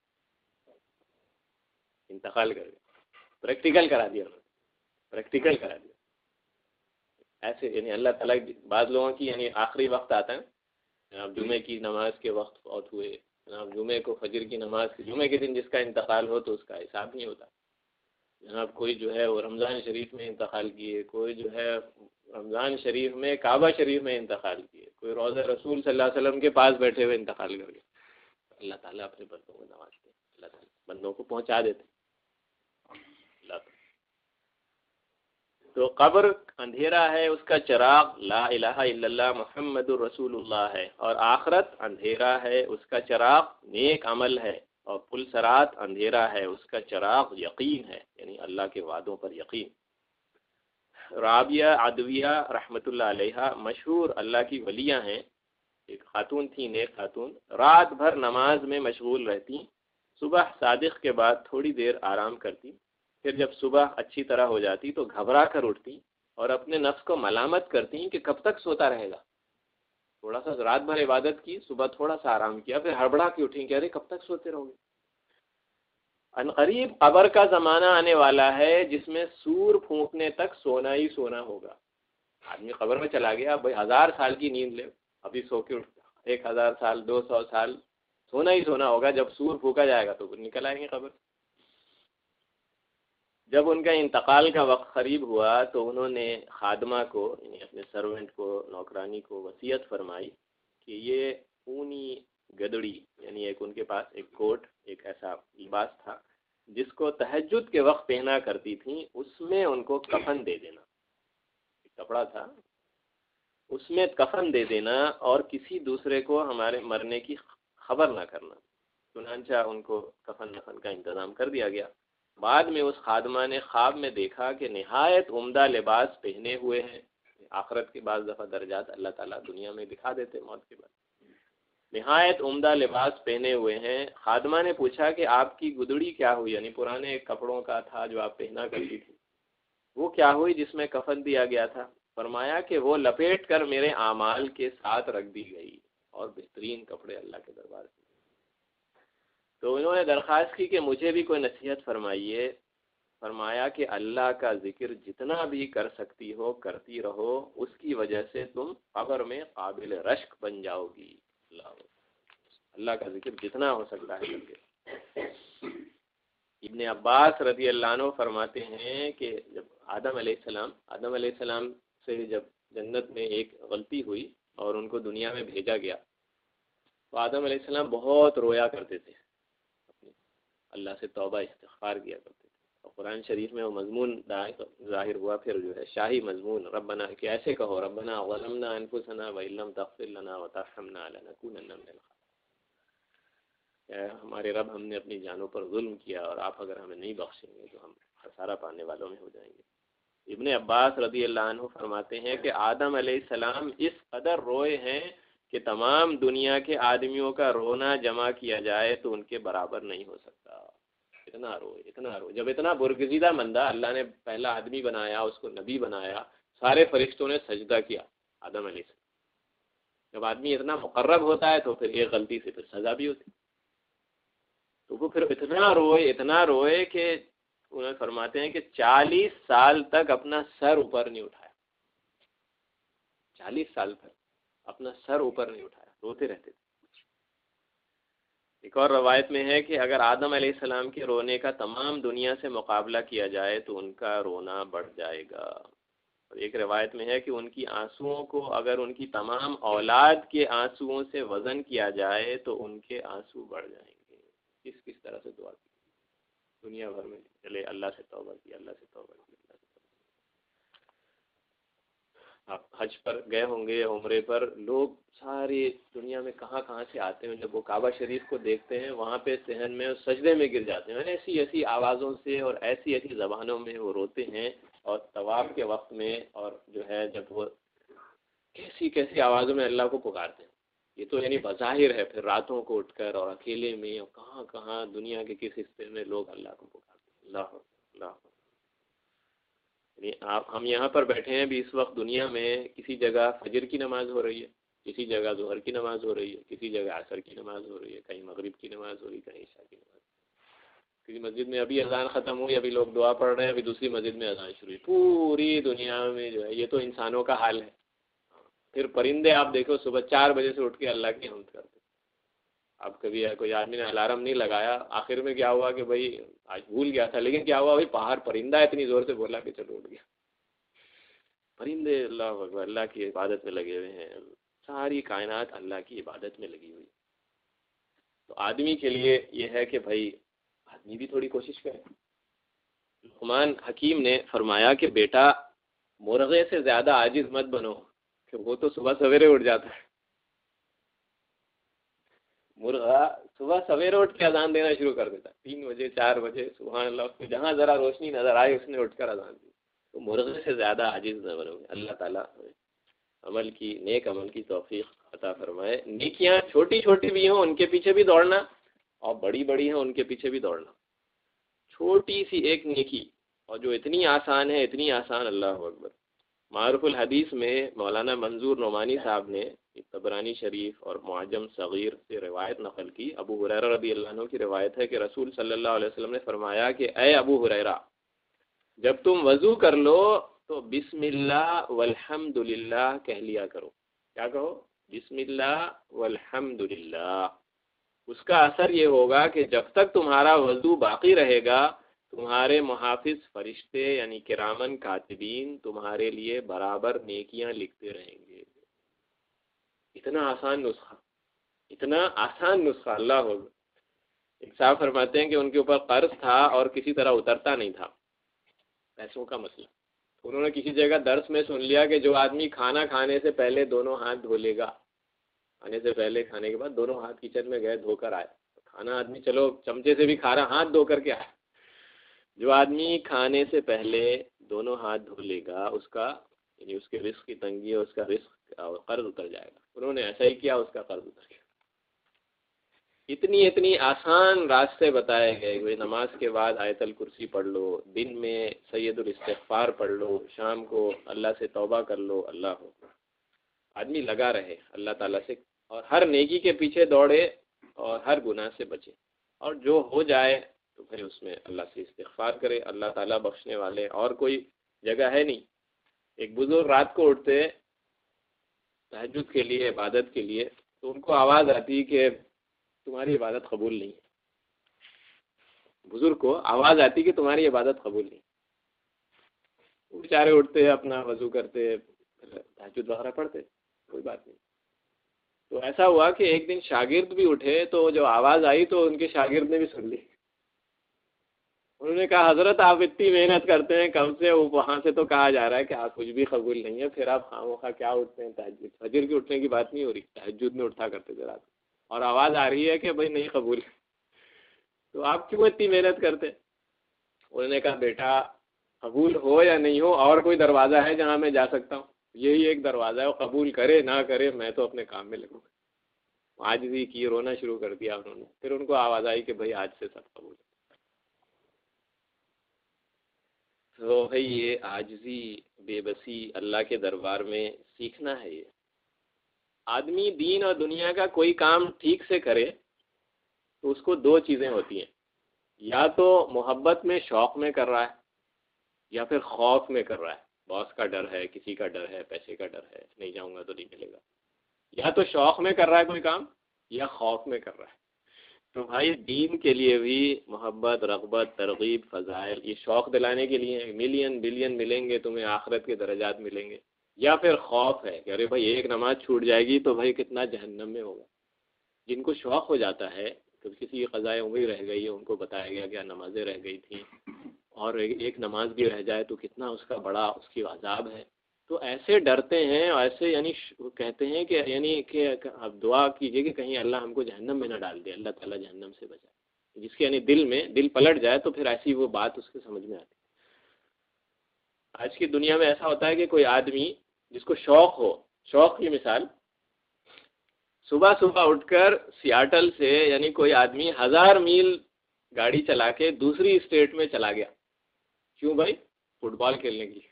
گیا، پریکٹیکل کرا دیا انہوں نے، پریکٹیکل کرا دیا۔ ایسے یعنی اللہ تعالیٰ بعض لوگوں کی یعنی آخری وقت آتا ہے، جناب جمعے کی نماز کے وقت فوت ہوئے، جناب جمعے کو فجر کی نماز جمعے کے دن جس کا انتقال ہو تو اس کا حساب نہیں ہوتا، جناب کوئی جو ہے وہ رمضان شریف میں انتقال کیے، کوئی جو ہے رمضان شریف میں کعبہ شریف میں انتقال کیے، کوئی روضہ رسول صلی اللہ علیہ وسلم کے پاس بیٹھے ہوئے انتقال کر گئے۔ اللہ تعالیٰ اپنے بندوں کو نوازتے ہیں، اللہ تعالیٰ بندوں کو پہنچا دیتے ہیں۔ اللہ تعالیٰ تو قبر اندھیرا ہے، اس کا چراغ لا الہ الا اللہ محمد الرسول اللہ ہے، اور آخرت اندھیرا ہے، اس کا چراغ نیک عمل ہے، اور پل صراط اندھیرا ہے، اس کا چراغ یقین ہے، یعنی اللہ کے وعدوں پر یقین۔ رابعہ عدویہ رحمۃ اللہ علیہ مشہور اللہ کی ولیہ ہیں، ایک خاتون تھی، نیک خاتون، رات بھر نماز میں مشغول رہتی، صبح صادق کے بعد تھوڑی دیر آرام کرتی، پھر جب صبح اچھی طرح ہو جاتی تو گھبرا کر اٹھتی اور اپنے نفس کو ملامت کرتی کہ کب تک سوتا رہے گا۔ تھوڑا سا رات بھر عبادت کی، صبح تھوڑا سا آرام کیا، پھر ہڑبڑا کے اٹھیں کہ ارے کب تک سوتے رہو گے۔ عنقریب قبر کا زمانہ آنے والا ہے جس میں سور پھونکنے تک سونا ہی سونا ہوگا۔ آدمی قبر میں چلا گیا، بھائی 1000 سال کی نیند لے، ابھی سو کے اٹھتا، 1000 سال 200 سال سونا ہی سونا ہوگا، جب سور پھونکا جائے گا تو نکل آئیں گے قبر۔ جب ان کا انتقال کا وقت قریب ہوا تو انہوں نے خادمہ کو یعنی اپنے سرونٹ کو، نوکرانی کو وصیت فرمائی کہ یہ اونی گدڑی یعنی ایک ان کے پاس ایک کوٹ، ایک ایسا لباس تھا جس کو تہجد کے وقت پہنا کرتی تھیں، اس میں ان کو کفن دے دینا، ایک کپڑا تھا اس میں کفن دے دینا اور کسی دوسرے کو ہمارے مرنے کی خبر نہ کرنا۔ چنانچہ ان کو کفن کا انتظام کر دیا گیا۔ بعد میں اس خادمہ نے خواب میں دیکھا کہ نہایت عمدہ لباس پہنے ہوئے ہیں، آخرت کے بعض دفعہ درجات اللہ تعالیٰ دنیا میں دکھا دیتے موت کے بعد، نہایت عمدہ لباس پہنے ہوئے ہیں۔ خادمہ نے پوچھا کہ آپ کی گدڑی کیا ہوئی، یعنی پرانے کپڑوں کا تھا جو آپ پہنا کرتی تھی، وہ کیا ہوئی جس میں کفن دیا گیا تھا؟ فرمایا کہ وہ لپیٹ کر میرے اعمال کے ساتھ رکھ دی گئی، اور بہترین کپڑے اللہ کے دربار سے۔ تو انہوں نے درخواست کی کہ مجھے بھی کوئی نصیحت فرمائیے۔ فرمایا کہ اللہ کا ذکر جتنا بھی کر سکتی ہو کرتی رہو، اس کی وجہ سے تم قبر میں قابل رشک بن جاؤ گی۔ اللہ کا ذکر جتنا ہو سکتا ہے کرتے۔ ابن عباس رضی اللہ عنہ فرماتے ہیں کہ جب آدم علیہ السلام سے جب جنت میں ایک غلطی ہوئی اور ان کو دنیا میں بھیجا گیا تو آدم علیہ السلام بہت رویا کرتے تھے، اللہ سے توبہ استغفار کیا کرتے تھے، اور قرآن شریف میں وہ مضمون ظاہر ہوا، پھر جو ہے شاہی مضمون، ربنا کہ ایسے کہو ربنا ظلمنا انفسنا وان لم تغفر لنا وترحمنا لنکونن من الخاسرین، ہمارے رب ہم نے اپنی جانوں پر ظلم کیا اور آپ اگر ہمیں نہیں بخشیں گے تو ہم خسارہ پانے والوں میں ہو جائیں گے۔ ابن عباس رضی اللہ عنہ فرماتے ہیں کہ آدم علیہ السلام اس قدر روئے ہیں کہ تمام دنیا کے آدمیوں کا رونا جمع کیا جائے تو ان کے برابر نہیں ہو سکتا. اتنا روئے اتنا روئے. جب اتنا برگزیدہ بندہ اللہ نے پہلا آدمی بنایا، اس کو نبی بنایا، سارے فرشتوں نے سجدہ کیا آدم علیہ السلام. جب آدمی اتنا مقرب ہوتا ہے تو پھر ایک غلطی سے پھر سزا بھی ہوتی. تو وہ پھر اتنا روئے کہ انہیں فرماتے ہیں کہ 40 سال تک اپنا سر اوپر نہیں اٹھایا. 40 سال تک اپنا سر اوپر نہیں اٹھایا، روتے رہتے تھے. ایک اور روایت میں ہے کہ اگر آدم علیہ السلام کے رونے کا تمام دنیا سے مقابلہ کیا جائے تو ان کا رونا بڑھ جائے گا. اور ایک روایت میں ہے کہ ان کی آنسوؤں کو اگر ان کی تمام اولاد کے آنسوؤں سے وزن کیا جائے تو ان کے آنسو بڑھ جائیں گے. کس طرح سے دعا کی دنیا بھر میں، چلے اللہ سے توبہ کی، اللہ سے توبہ کی، اللہ سے توبہ کی. آپ حج پر گئے ہوں گے، عمرے پر، لوگ ساری دنیا میں کہاں سے آتے ہیں. جب وہ کعبہ شریف کو دیکھتے ہیں وہاں پہ صحن میں سجدے میں گر جاتے ہیں. ایسی آوازوں سے اور ایسی زبانوں میں وہ روتے ہیں. اور طواف کے وقت میں اور جو ہے جب وہ کیسی آوازوں میں اللہ کو پکارتے ہیں. یہ تو یعنی بظاہر ہے. پھر راتوں کو اٹھ کر اور اکیلے میں اور کہاں دنیا کے کس حصے میں لوگ اللہ کو پکارتے ہیں. اللہ اللہ. یعنی ہم یہاں پر بیٹھے ہیں بھی اس وقت دنیا میں کسی جگہ فجر کی نماز ہو رہی ہے، کسی جگہ ظہر کی نماز ہو رہی ہے، کسی جگہ عصر کی نماز ہو رہی ہے، کہیں مغرب کی نماز ہو رہی ہے، کہیں عشاء کی نماز. کسی مسجد میں ابھی اذان ختم ہوئی، ابھی لوگ دعا پڑھ رہے ہیں، ابھی دوسری مسجد میں اذان شروع ہوئی. پوری دنیا میں جو ہے یہ تو انسانوں کا حال ہے. پھر پرندے آپ دیکھو صبح 4 بجے سے اٹھ کے اللہ کی حمد کرتے. اب کبھی کوئی آدمی نے الارم نہیں لگایا، آخر میں کیا ہوا کہ بھائی آج بھول گیا تھا، لیکن کیا ہوا بھائی باہر پرندہ اتنی زور سے بولا کہ چلو اٹھ گیا. پرندے اللہ اکبر اللہ کی عبادت میں لگے ہوئے ہیں. ساری کائنات اللہ کی عبادت میں لگی ہوئی. تو آدمی کے لیے یہ ہے کہ بھائی آدمی بھی تھوڑی کوشش کرے. لقمان حکیم نے فرمایا کہ بیٹا مرغے سے زیادہ عاجز مت بنو کہ وہ تو صبح سویرے اٹھ جاتا ہے. مرغا صبح سویرے اٹھ کے اذان دینا شروع کر دیتا ہے، 3 بجے 4 بجے سبحان اللہ. اس کو جہاں ذرا روشنی نظر آئی اس نے اٹھ کر اذان دی. تو مرغے سے زیادہ عاجز نہ بنو. اللہ تعالیٰ نیک عمل کی توفیق عطا فرمائے. نیکیاں چھوٹی چھوٹی بھی ہوں ان کے پیچھے بھی دوڑنا، اور بڑی بڑی ہیں ان کے پیچھے بھی دوڑنا. چھوٹی سی ایک نیکی اور جو اتنی آسان ہے، اتنی آسان، اللہ اکبر. معروف الحدیث میں مولانا منظور نعمانی صاحب نے طبرانی شریف اور معجم صغیر سے روایت نقل کی. ابو ہریرہ رضی اللہ عنہ کی روایت ہے کہ رسول صلی اللہ علیہ وسلم نے فرمایا کہ اے ابو ہریرہ، جب تم وضو کر لو تو بسم اللہ والحمد للہ کہہ لیا کرو. کیا کہو؟ بسم اللہ والحمد للہ. اس کا اثر یہ ہوگا کہ جب تک تمہارا وضو باقی رہے گا تمہارے محافظ فرشتے یعنی کرامن کاتبین تمہارے لیے برابر نیکیاں لکھتے رہیں گے. اتنا آسان نسخہ، اتنا آسان نسخہ. اللہ ہوگا. ایک صاحب فرماتے ہیں کہ ان کے اوپر قرض تھا اور کسی طرح اترتا نہیں تھا، پیسوں کا مسئلہ. انہوں نے کسی جگہ درس میں سن لیا کہ جو آدمی کھانا کھانے سے پہلے دونوں ہاتھ دھو لے گا، کھانے سے پہلے کھانے کے بعد دونوں ہاتھ کچن میں گئے دھو کر آئے. کھانا آدمی چلو چمچے سے بھی کھا رہا، ہاتھ دھو کر کے آئے. جو آدمی کھانے سے پہلے دونوں ہاتھ دھو لے گا اس کا یعنی اس کے رزق کی تنگی اور اس کا رزق قرض اتر جائے گا. انہوں نے ایسا ہی کیا، اس کا قرض اتر گیا. اتنی آسان راستے بتائے گئے کہ نماز کے بعد آیت الکرسی پڑھ لو، دن میں سید الاستغفار پڑھ لو، شام کو اللہ سے توبہ کر لو. اللہ ہو آدمی لگا رہے اللہ تعالیٰ سے اور ہر نیکی کے پیچھے دوڑے اور ہر گناہ سے بچے. اور جو ہو جائے تو پھر اس میں اللہ سے استغفار کرے. اللہ تعالیٰ بخشنے والے اور کوئی جگہ ہے نہیں. ایک بزرگ رات کو اٹھتے تہجد کے لیے، عبادت کے لیے، تو ان کو آواز آتی کہ تمہاری عبادت قبول نہیں. بزرگ کو آواز آتی کہ تمہاری عبادت قبول نہیں. وہ بیچارے اٹھتے اپنا وضو کرتے، تہجد وغیرہ پڑھتے، کوئی بات نہیں. تو ایسا ہوا کہ ایک دن شاگرد بھی اٹھے تو جو آواز آئی تو ان کے شاگرد نے بھی سن لی. انہوں نے کہا حضرت آپ اتنی محنت کرتے ہیں کم سے وہاں سے تو کہا جا رہا ہے کہ آپ کچھ بھی قبول نہیں ہے، پھر آپ خواہ کیا اٹھتے ہیں تہجد؟ فجر کی اٹھنے کی بات نہیں ہو رہی، تہجد میں اٹھا کرتے تھے رات اور آواز آ رہی ہے کہ بھائی نہیں قبول، تو آپ کیوں اتنی محنت کرتے؟ انہوں نے کہا بیٹا قبول ہو یا نہیں ہو، اور کوئی دروازہ ہے جہاں میں جا سکتا ہوں؟ یہی ایک دروازہ ہے، وہ قبول کرے نہ کرے میں تو اپنے کام میں لگوں گا۔ عاجزی کی، رونا شروع کر دیا انہوں نے، پھر ان کو آواز آئی کہ بھائی آج سے سب قبول ہے۔ تو بھائی یہ عاجزی، بے بسی اللہ کے دربار میں سیکھنا ہے۔ یہ آدمی دین اور دنیا کا کوئی کام ٹھیک سے کرے تو اس کو دو چیزیں ہوتی ہیں، یا تو محبت میں، شوق میں کر رہا ہے، یا پھر خوف میں کر رہا ہے، باس کا ڈر ہے، کسی کا ڈر ہے، پیسے کا ڈر ہے، نہیں جاؤں گا تو نہیں ملے گا۔ یا تو شوق میں کر رہا ہے کوئی کام، یا خوف میں کر رہا ہے۔ تو بھائی دین کے لیے بھی محبت، رغبت، ترغیب، فضائل یہ شوق دلانے کے لیے ملین بلین ملیں گے تمہیں، آخرت کے درجات ملیں گے، یا پھر خوف ہے کہ ارے بھائی ایک نماز چھوٹ جائے گی تو بھائی کتنا جہنم میں ہوگا۔ جن کو شوق ہو جاتا ہے کہ کسی کی قضائے عمری رہ گئی ہے، ان کو بتایا گیا کہ نمازیں رہ گئی تھیں، اور ایک نماز بھی رہ جائے تو کتنا اس کا بڑا اس کی عذاب ہے، تو ایسے ڈرتے ہیں، اور ایسے یعنی کہتے ہیں کہ یعنی کہ اب دعا کیجئے کہ کہیں اللہ ہم کو جہنم میں نہ ڈال دے، اللہ تعالیٰ جہنم سے بچائے۔ جس کے یعنی دل پلٹ جائے تو پھر ایسی وہ بات اس کے سمجھ میں آتی ہے۔ آج کی دنیا میں ایسا ہوتا ہے کہ کوئی آدمی جس کو شوق ہو، شوق کی مثال، صبح صبح اٹھ کر سیاٹل سے یعنی کوئی آدمی 1000 میل گاڑی چلا کے دوسری اسٹیٹ میں چلا گیا، کیوں بھائی؟ فٹ بال کھیلنے کی۔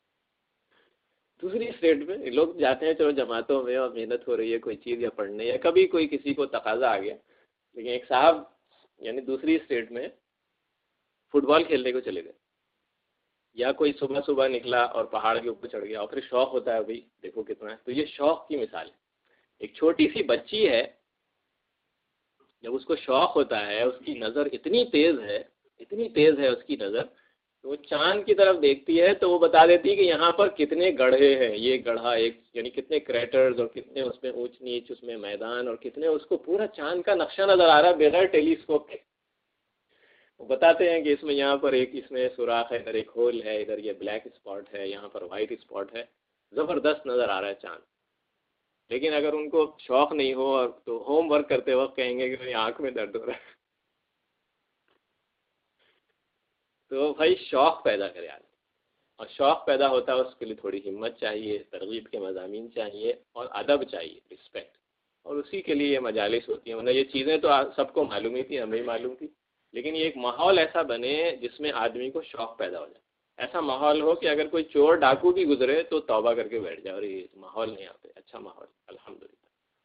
دوسری اسٹیٹ میں لوگ جاتے ہیں چلو جماعتوں میں اور محنت ہو رہی ہے کوئی چیز یا پڑھنے، یا کبھی کوئی کسی کو تقاضا آ گیا، لیکن ایک صاحب یعنی دوسری اسٹیٹ میں فٹ بال کھیلنے کو چلے گئے، یا کوئی صبح صبح نکلا اور پہاڑ کے اوپر چڑھ گیا، اور پھر شوق ہوتا ہے بھائی دیکھو کتنا ہے۔ تو یہ شوق کی مثال ہے۔ ایک چھوٹی سی بچی ہے، جب اس کو شوق ہوتا ہے، اس کی نظر اتنی تیز ہے اس کی نظر، تو وہ چاند کی طرف دیکھتی ہے تو وہ بتا دیتی ہے کہ یہاں پر کتنے گڑھے ہیں، یہ گڑھا ایک یعنی کتنے کریٹرز، اور کتنے اس میں اونچ نیچ، اس میں میدان، اور کتنے اس کو پورا چاند کا نقشہ نظر آ رہا ہے بغیر ٹیلیسکوپ کے۔ وہ بتاتے ہیں کہ اس میں یہاں پر ایک اس میں سوراخ ہے، ادھر ایک ہول ہے، ادھر یہ بلیک اسپاٹ ہے، یہاں پر وائٹ اسپاٹ ہے، زبردست نظر آ رہا ہے چاند۔ لیکن اگر ان کو شوق نہیں ہو اور تو ہوم ورک کرتے وقت کہیں گے کہ میری آنکھ میں درد ہو رہا ہے۔ تو بھائی شوق پیدا کرے آدمی، اور شوق پیدا ہوتا ہے اس کے لیے تھوڑی ہمت چاہیے، ترغیب کے مضامین چاہیے، اور ادب چاہیے، رسپیکٹ، اور اسی کے لیے یہ مجالس ہوتی ہیں۔ یہ چیزیں تو سب کو معلوم ہی تھی، ہمیں معلوم تھی، لیکن یہ ایک ماحول ایسا بنے جس میں آدمی کو شوق پیدا ہو جائے۔ ایسا ماحول ہو کہ اگر کوئی چور ڈاکو بھی گزرے تو توبہ کر کے بیٹھ جائے، اور یہ ماحول نہیں آتے، اچھا ماحول الحمدللہ۔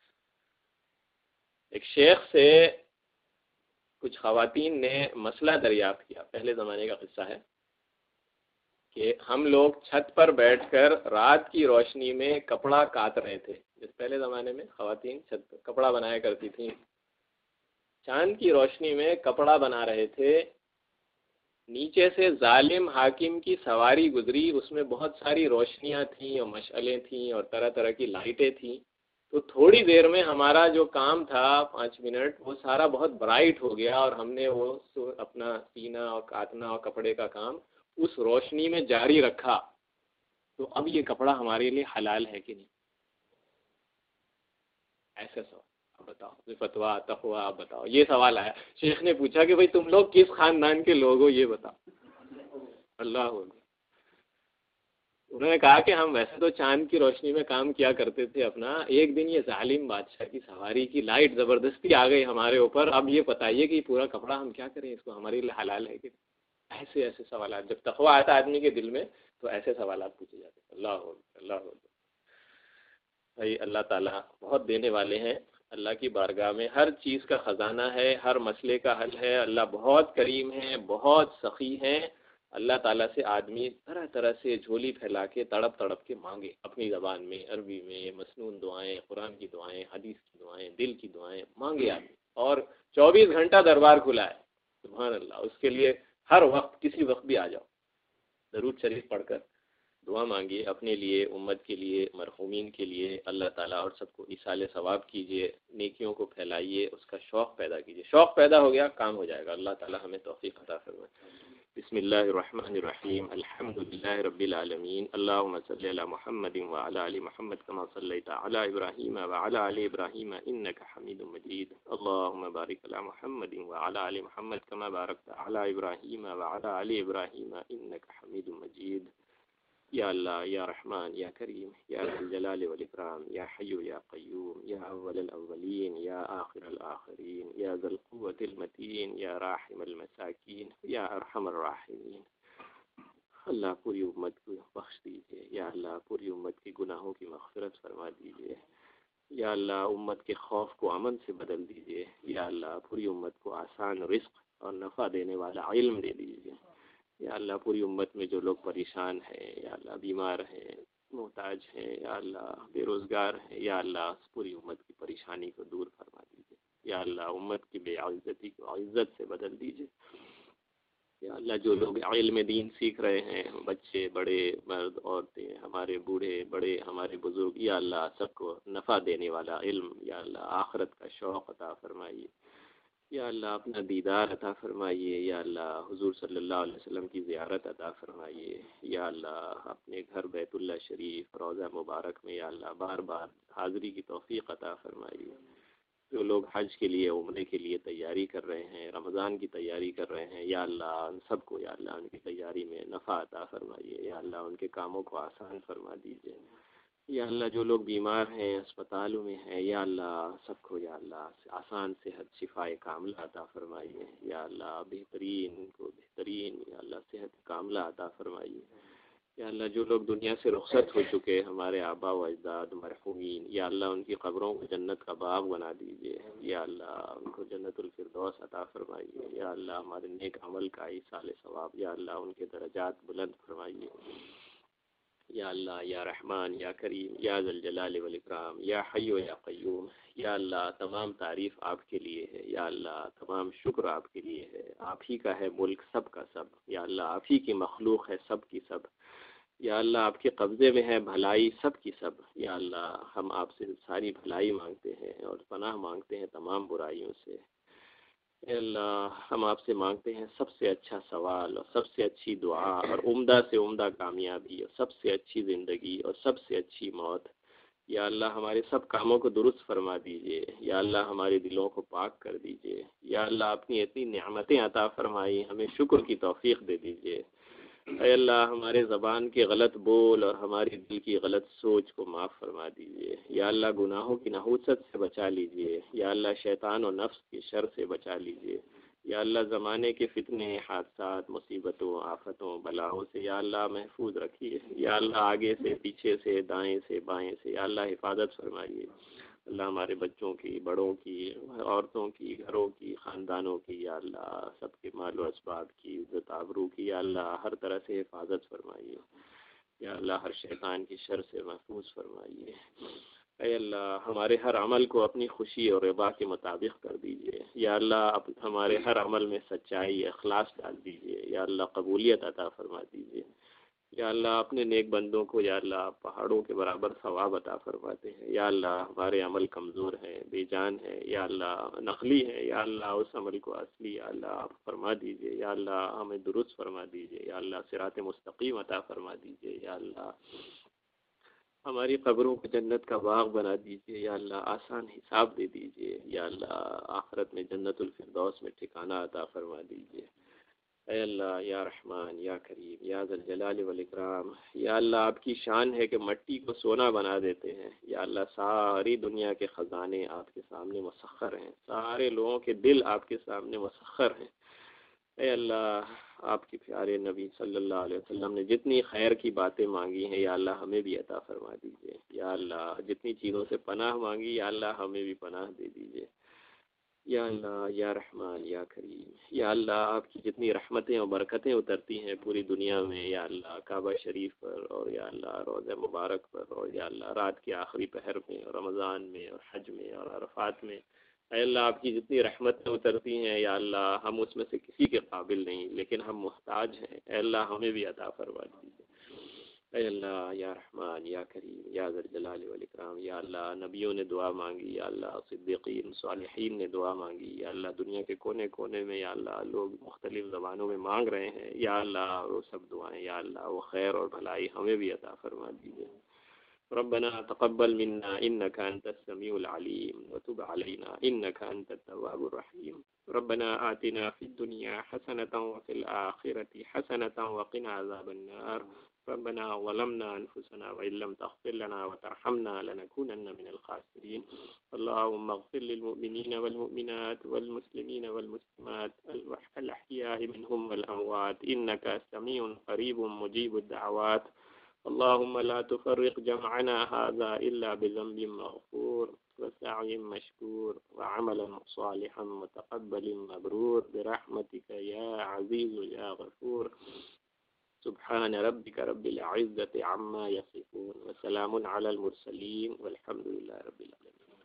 ایک شیخ سے کچھ خواتین نے مسئلہ دریافت کیا، پہلے زمانے کا قصہ ہے، کہ ہم لوگ چھت پر بیٹھ کر رات کی روشنی میں کپڑا کاٹ رہے تھے۔ اس پہلے زمانے میں خواتین چھت پر کپڑا بنایا کرتی تھیں، چاند کی روشنی میں کپڑا بنا رہے تھے، نیچے سے ظالم حاکم کی سواری گزری، اس میں بہت ساری روشنیاں تھیں اور مشعلیں تھیں اور طرح طرح کی لائٹیں تھیں، تو تھوڑی دیر میں ہمارا جو کام تھا 5 منٹ وہ سارا بہت برائٹ ہو گیا، اور ہم نے وہ اپنا سینا اور کاٹنا اور کپڑے کا کام اس روشنی میں جاری رکھا۔ تو اب یہ کپڑا ہمارے لیے حلال ہے کہ نہیں؟ ایسے سوال آپ بتاؤ، فتویٰ تقویٰ آپ بتاؤ۔ یہ سوال آیا، شیخ نے پوچھا کہ بھائی تم لوگ کس خاندان کے لوگ ہو، یہ بتاؤ۔ اللہ اکبر۔ انہوں نے کہا کہ ہم ویسے تو چاند کی روشنی میں کام کیا کرتے تھے اپنا، ایک دن یہ ظالم بادشاہ کی سواری کی لائٹ زبردستی آ گئی ہمارے اوپر، اب یہ بتائیے کہ یہ پورا کپڑا ہم کیا کریں، اس کو ہمارے لیے حلال ہے کہ ایسے سوالات جب تقویٰ آتا ہے آدمی کے دل میں تو ایسے سوالات پوچھے جاتے ہیں۔ اللہ اللہ بھائی اللہ تعالیٰ بہت دینے والے ہیں، اللہ کی بارگاہ میں ہر چیز کا خزانہ ہے، ہر مسئلے کا حل ہے، اللہ بہت کریم ہے، بہت سخی ہیں۔ اللہ تعالیٰ سے آدمی طرح طرح سے جھولی پھیلا کے تڑپ تڑپ کے مانگے، اپنی زبان میں، عربی میں، مسنون دعائیں، قرآن کی دعائیں، حدیث کی دعائیں، دل کی دعائیں مانگے آدمی، اور 24 گھنٹہ دربار کھلا ہے۔ سبحان اللہ۔ اس کے لیے ہر وقت کسی وقت بھی آ جاؤ، درود شریف پڑھ کر دعا مانگیے، اپنے لیے، امت کے لیے، مرحومین کے لیے، اللہ تعالیٰ اور سب کو ایصال ثواب کیجیے، نیکیوں کو پھیلائیے، اس کا شوق پیدا کیجیے۔ شوق پیدا ہو گیا کام ہو جائے گا۔ اللہ تعالیٰ ہمیں توفیق عطا فرمائے۔ بسم اللہ الرحمن الرحیم الحمد للہ رب العالمین اللہم صلی علی محمد وعلی آل محمد کما صلیت علی ابراہیم وعلی آل ابراہیم انک حمید مجید اللہم بارک علی محمد وعلی آل محمد کما بارکت علی ابراہیم وعلی آل ابراہیم انک حمید مجید. یا اللہ یا رحمان یا کریم یا ذی الجلال والاکرام یا حی یا قیوم یا اول الاولین یا آخر الآخرین یا ذی القوة المتین یا راحم المساکین یا ارحم الراحمین. اللہ پوری امت کو بخش دیجیے. یا اللہ پوری امت کے گناہوں کی مغفرت فرما دیجیے. یا اللہ امت کے خوف کو امن سے بدل دیجیے. یا اللہ پوری امت کو آسان رزق اور نفع دینے والا علم دے دیجیے. یا اللہ پوری امت میں جو لوگ پریشان ہیں، یا اللہ بیمار ہیں، محتاج ہیں، یا اللہ بے روزگار ہیں، یا اللہ پوری امت کی پریشانی کو دور فرما دیجیے. یا اللہ امت کی بے عزتی کو عزت سے بدل دیجیے. یا اللہ جو لوگ علم دین سیکھ رہے ہیں، بچے، بڑے، مرد، عورتیں، ہمارے بوڑھے، بڑے، ہمارے بزرگ، یا اللہ سب کو نفع دینے والا علم، یا اللہ آخرت کا شوق عطا فرمائیے. یا اللہ اپنا دیدار عطا فرمائیے. یا اللہ حضور صلی اللہ علیہ وسلم کی زیارت عطا فرمائیے. یا اللہ اپنے گھر بیت اللہ شریف روضہ مبارک میں یا اللہ بار بار حاضری کی توفیق عطا فرمائیے. جو لوگ حج کے لیے، عمرے کے لیے تیاری کر رہے ہیں، رمضان کی تیاری کر رہے ہیں، یا اللہ ان سب کو یا اللہ ان کی تیاری میں نفع عطا فرمائیے. یا اللہ ان کے کاموں کو آسان فرما دیجیے. یا اللہ جو لوگ بیمار ہیں، اسپتالوں میں ہیں، یا اللہ سب کو یا اللہ آسان صحت، شفائے کاملہ عطا فرمائیے. یا اللہ بہترین یا اللہ صحت کاملہ عطا فرمائیے. یا اللہ جو لوگ دنیا سے رخصت ہو چکے، ہمارے آبا و اجداد مرحومین، یا اللہ ان کی قبروں کو جنت کا باغ بنا دیجیے. یا اللہ ان کو جنت الفردوس عطا فرمائیے. یا اللہ ہمارے نیک عمل کا ایصال ثواب، یا اللہ ان کے درجات بلند فرمائیے. یا اللہ یا رحمان یا کریم یا ذی الجلال والاکرام یا حی یا قیوم. یا اللہ تمام تعریف آپ کے لیے ہے. یا اللہ تمام شکر آپ کے لیے ہے. آپ ہی کا ہے ملک سب کا سب. یا اللہ آپ ہی کی مخلوق ہے سب کی سب. یا اللہ آپ کے قبضے میں ہے بھلائی سب کی سب. یا اللہ ہم آپ سے ساری بھلائی مانگتے ہیں اور پناہ مانگتے ہیں تمام برائیوں سے. اے اللہ ہم آپ سے مانگتے ہیں سب سے اچھا سوال اور سب سے اچھی دعا اور عمدہ سے عمدہ کامیابی اور سب سے اچھی زندگی اور سب سے اچھی موت. یا اللہ ہمارے سب کاموں کو درست فرما دیجیے. یا اللہ ہمارے دلوں کو پاک کر دیجیے. یا اللہ اپنی اتنی نعمتیں عطا فرمائی، ہمیں شکر کی توفیق دے دیجیے. اے اللہ ہمارے زبان کے غلط بول اور ہماری دل کی غلط سوچ کو معاف فرما دیجیے. یا اللہ گناہوں کی نحوست سے بچا لیجیے. یا اللہ شیطان و نفس کی شر سے بچا لیجیے. یا اللہ زمانے کے فتنے، حادثات، مصیبتوں، آفتوں، بلاؤں سے یا اللہ محفوظ رکھیے. یا اللہ آگے سے، پیچھے سے، دائیں سے، بائیں سے یا اللہ حفاظت فرمائیے. اللہ ہمارے بچوں کی، بڑوں کی، عورتوں کی، گھروں کی، خاندانوں کی، یا اللہ سب کے مال و اسباب کی، عزت آبرو کی یا اللہ ہر طرح سے حفاظت فرمائیے. یا اللہ ہر شیطان کی شر سے محفوظ فرمائیے. اے اللہ ہمارے ہر عمل کو اپنی خوشی اور رضا کے مطابق کر دیجیے. یا اللہ ہمارے ہر عمل میں سچائی، اخلاص ڈال دیجیے. یا اللہ قبولیت عطا فرما دیجیے. یا اللہ اپنے نیک بندوں کو یا اللہ پہاڑوں کے برابر ثواب عطا فرماتے ہیں. یا اللہ ہمارے عمل کمزور ہیں، بے جان ہیں، یا اللہ نقلی ہیں. یا اللہ اس عمل کو اصلی یا اللہ آپ فرما دیجیے. یا اللہ ہمیں درست فرما دیجیے. یا اللہ صراط مستقیم عطا فرما دیجیے. یا اللہ ہماری قبروں کو جنت کا باغ بنا دیجیے. یا اللہ آسان حساب دے دیجیے. یا اللہ آخرت میں جنت الفردوس میں ٹھکانہ عطا فرما دیجیے. اے اللہ یا رحمان یا کریم یا ذی الجلال والاکرام. یا اللہ آپ کی شان ہے کہ مٹی کو سونا بنا دیتے ہیں. یا اللہ ساری دنیا کے خزانے آپ کے سامنے مسخر ہیں، سارے لوگوں کے دل آپ کے سامنے مسخر ہیں. اے اللہ آپ کے پیارے نبی صلی اللہ علیہ وسلم نے جتنی خیر کی باتیں مانگی ہیں یا اللہ ہمیں بھی عطا فرما دیجیے. یا اللہ جتنی چیزوں سے پناہ مانگی یا اللہ ہمیں بھی پناہ دے دیجیے. یا اللہ یا رحمان یا کریم. یا اللہ آپ کی جتنی رحمتیں اور برکتیں اترتی ہیں پوری دنیا میں یا اللہ کعبہ شریف پر اور یا اللہ روضہ مبارک پر اور یا اللہ رات کے آخری پہر میں اور رمضان میں اور حج میں اور عرفات میں، اے اللہ آپ کی جتنی رحمتیں اترتی ہیں یا اللہ ہم اس میں سے کسی کے قابل نہیں لیکن ہم محتاج ہیں. اے اللہ ہمیں بھی عطا فرما دیجیے. اے اللہ یا رحمان یا کریم یا ذی الجلال والاکرام، یا اللہ نبیوں نے دعا مانگی، یا اللہ صدیقین صالحین نے دعا مانگی، یا اللہ دنیا کے کونے کونے میں یا اللہ لوگ مختلف زبانوں میں مانگ رہے ہیں، یا اللہ وہ سب دعائیں یا اللہ وہ خیر اور بھلائی ہمیں بھی عطا فرما دیجیے۔ ربنا تقبل منا انك انت السميع العليم وتب علينا انك انت التواب الرحيم۔ ربنا آتنا في الدنيا حسنة وفي الآخرة حسنة وقنا عذاب النار۔ ربنا ظلمنا أنفسنا وإن لم تغفر لنا وترحمنا لنكونن من الخاسرين۔ اللهم اغفر للمؤمنين والمؤمنات والمسلمين والمسلمات الأحياء منهم والأموات إنك سميع قريب مجيب الدعوات۔ اللهم لا تفرق جمعنا هذا إلا بذنب مغفور وسعي مشكور وعمل صالحا متقبل مبرور برحمتك يا عزيز يا غفور۔ سبحان ربك رب العزة عما يصفون وسلام على المرسلين والحمد لله رب العالمين۔